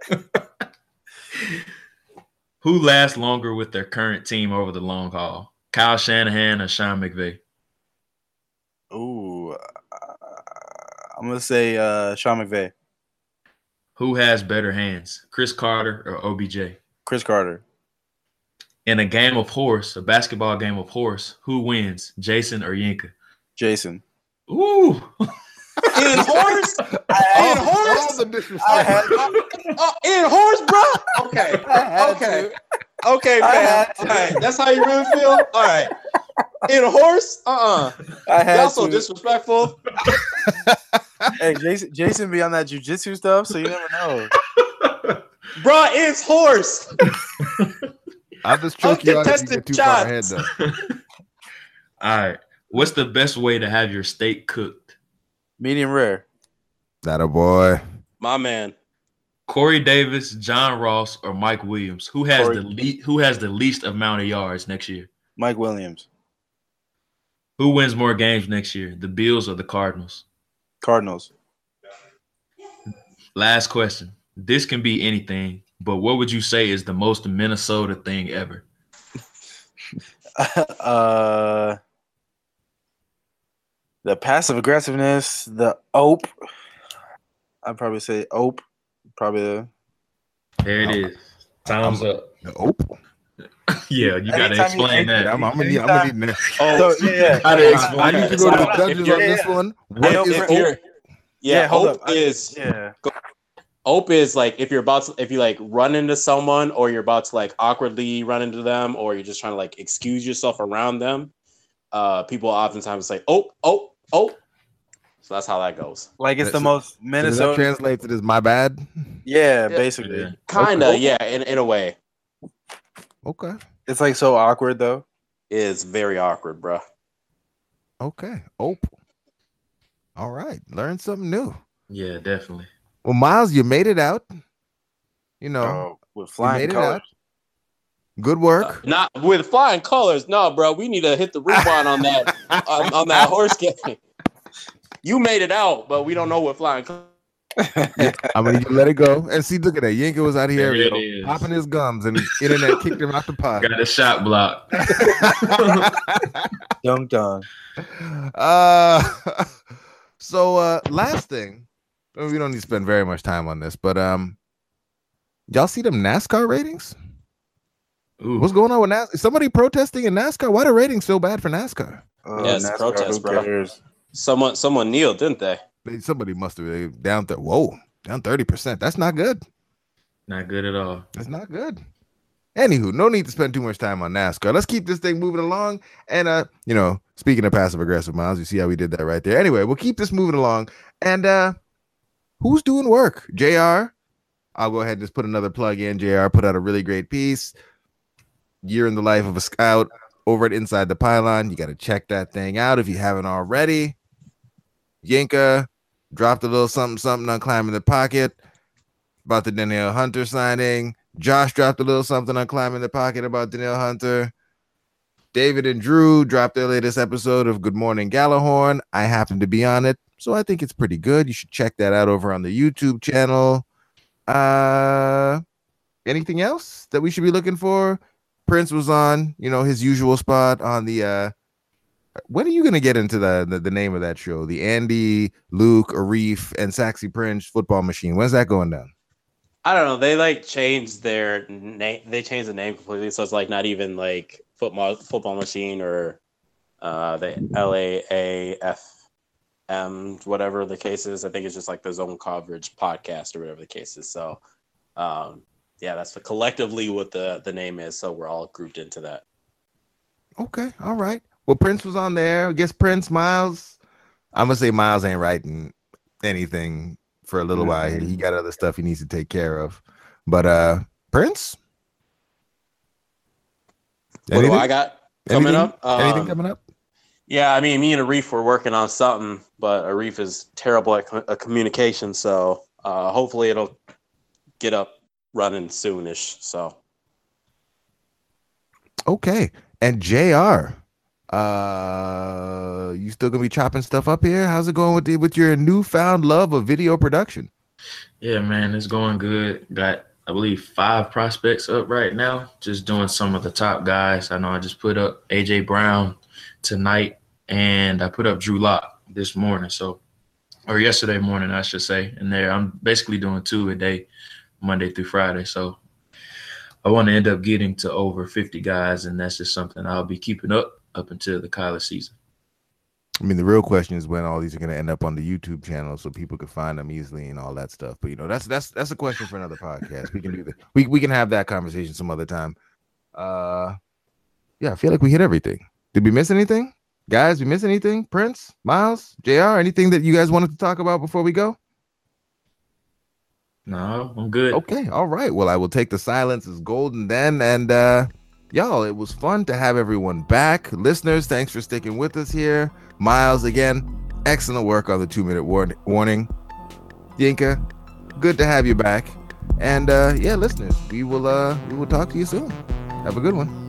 Who lasts longer with their current team over the long haul? Kyle Shanahan or Sean McVay? Ooh, uh, I'm gonna say uh, Sean McVay, Who has better hands, Chris Carter or O B J? Chris Carter. In a game of horse, a basketball game of horse, who wins, Jason or Yinka? Jason. Ooh. In horse? All- In horse? all the disrespect. I had, Oh, in horse, bro? Okay. I had Okay. to. Okay, I man. had All to. right. That's how you really feel? All right. In horse? Uh-uh. I had Y'all so to. disrespectful. Hey, Jason, Jason be on that jujitsu stuff, so you never know. Bro, it's horse. I'll just choke you out if you Uncontested get too far ahead, shots. though. All right. What's the best way to have your steak cooked? Medium rare. That a boy. My man. Corey Davis, John Ross, or Mike Williams? Who has Corey- the le- who has the least amount of yards next year? Mike Williams. Who wins more games next year, the Bills or the Cardinals? Cardinals. Last question. This can be anything, but what would you say is the most Minnesota thing ever? uh, the passive aggressiveness, the O P. I'd probably say O P. Probably the There it is. Time's up. Oop. Yeah, you got to Anytime you- explain that. I'm, I'm gonna need. I'm gonna need. Oh, So, yeah. How to I, explain I need to that. go to the If judges you're- on this yeah. one. I What know is for- if you're, oop? yeah, Yeah, hold hope up. I- is Yeah. Ope is like if you're about to if you like run into someone or you're about to like awkwardly run into them or you're just trying to like excuse yourself around them. Uh, people oftentimes say, "Oh, oh, oh." So that's how that goes. Like, it's the So- most Does that Minnesota. translate to this? My bad. Yeah, Yeah. basically. Yeah. Kinda, Okay. yeah, in, in a way. Okay. It's like so awkward though. It's very awkward, bro. Okay. Oop. All right. Learn something new. Yeah, definitely. Well, Miles, you made it out. You know, Oh, with you flying made it colors. out. Good work. Not with flying colors. No, bro. We need to hit the rewind on that on, on that horse game. you made it out, but we don't know what flying. Yeah, I'm gonna let it go. And see, look at that. Yinka was out here There it you know, is. popping his gums, and internet kicked him out the pod. Got a shot block. Dunked on. Uh, so uh, last thing, we don't need to spend very much time on this, but um, y'all see them NASCAR ratings? Ooh. What's going on with NASCAR? Somebody protesting in NASCAR? Why the ratings so bad for NASCAR? Uh, Yes, NASCAR, protest, who bro. cares? Someone, someone kneeled, didn't they? They, somebody must have they down there. Whoa, down thirty percent. That's not good. Not good at all. That's not good. Anywho, no need to spend too much time on NASCAR. Let's keep this thing moving along. And uh, you know, speaking of passive aggressive, Miles, you see how we did that right there. Anyway, we'll keep this moving along. And uh, who's doing work? J R. I'll go ahead and just put another plug in. J R put out a really great piece. Year in the life of a scout over at Inside the Pylon. You got to check that thing out if you haven't already. Yinka dropped a little something something on Climbing the Pocket about the Danielle Hunter signing. Josh dropped a little something on Climbing the Pocket about Danielle Hunter. David and Drew dropped their latest episode of Good Morning Gallahorn. I happen to be on it, so I think it's pretty good. You should check that out over on the YouTube channel. Uh, anything else that we should be looking for? Prince was on, you know, his usual spot on the uh when are you gonna get into the, the the name of that show? The Andy, Luke, Arif, and Saxy Prince football machine. When's that going down? I don't know. They like changed their name. They changed the name completely, so it's like not even like football football machine or uh, the L A A F M, whatever the case is. I think it's just like the Zone Coverage podcast or whatever the case is. So, um, yeah, that's the, collectively what the the name is. So we're all grouped into that. Okay, all right. Well, Prince was on there. I guess Prince, Miles. I'm gonna say Miles ain't writing anything for a little mm-hmm. while. He got other stuff he needs to take care of. But uh Prince, what anything? do I got coming anything? up? Um, anything coming up? Yeah, I mean, me and Arif were working on something, but Arif is terrible at, co- at communication. So uh, hopefully it'll get up running soonish. So okay, and J R. Uh, you still gonna be chopping stuff up here? How's it going with the, with your newfound love of video production? Yeah, man, it's going good. Got, I believe, five prospects up right now. Just doing some of the top guys. I know I just put up A J Brown tonight, and I put up Drew Lock this morning. So, or yesterday morning, I should say. And there, I'm basically doing two a day, Monday through Friday. So, I want to end up getting to over fifty guys, and that's just something I'll be keeping up. up until the college season. I mean, the real question is when all these are going to end up on the YouTube channel so people can find them easily and all that stuff. But, you know, that's that's that's a question for another podcast. We can do that. We, we can have that conversation some other time. Uh, yeah, I feel like we hit everything. Did we miss anything? Guys, we miss anything? Prince, Miles, J R, anything that you guys wanted to talk about before we go? No, I'm good. Okay, all right. Well, I will take the silence as golden then. And, uh, y'all, it was fun to have everyone back. Listeners, thanks for sticking with us here. Miles, again, excellent work on the two-minute war- warning. Yinka, good to have you back. And uh, yeah, listeners, we will uh, we will talk to you soon. Have a good one.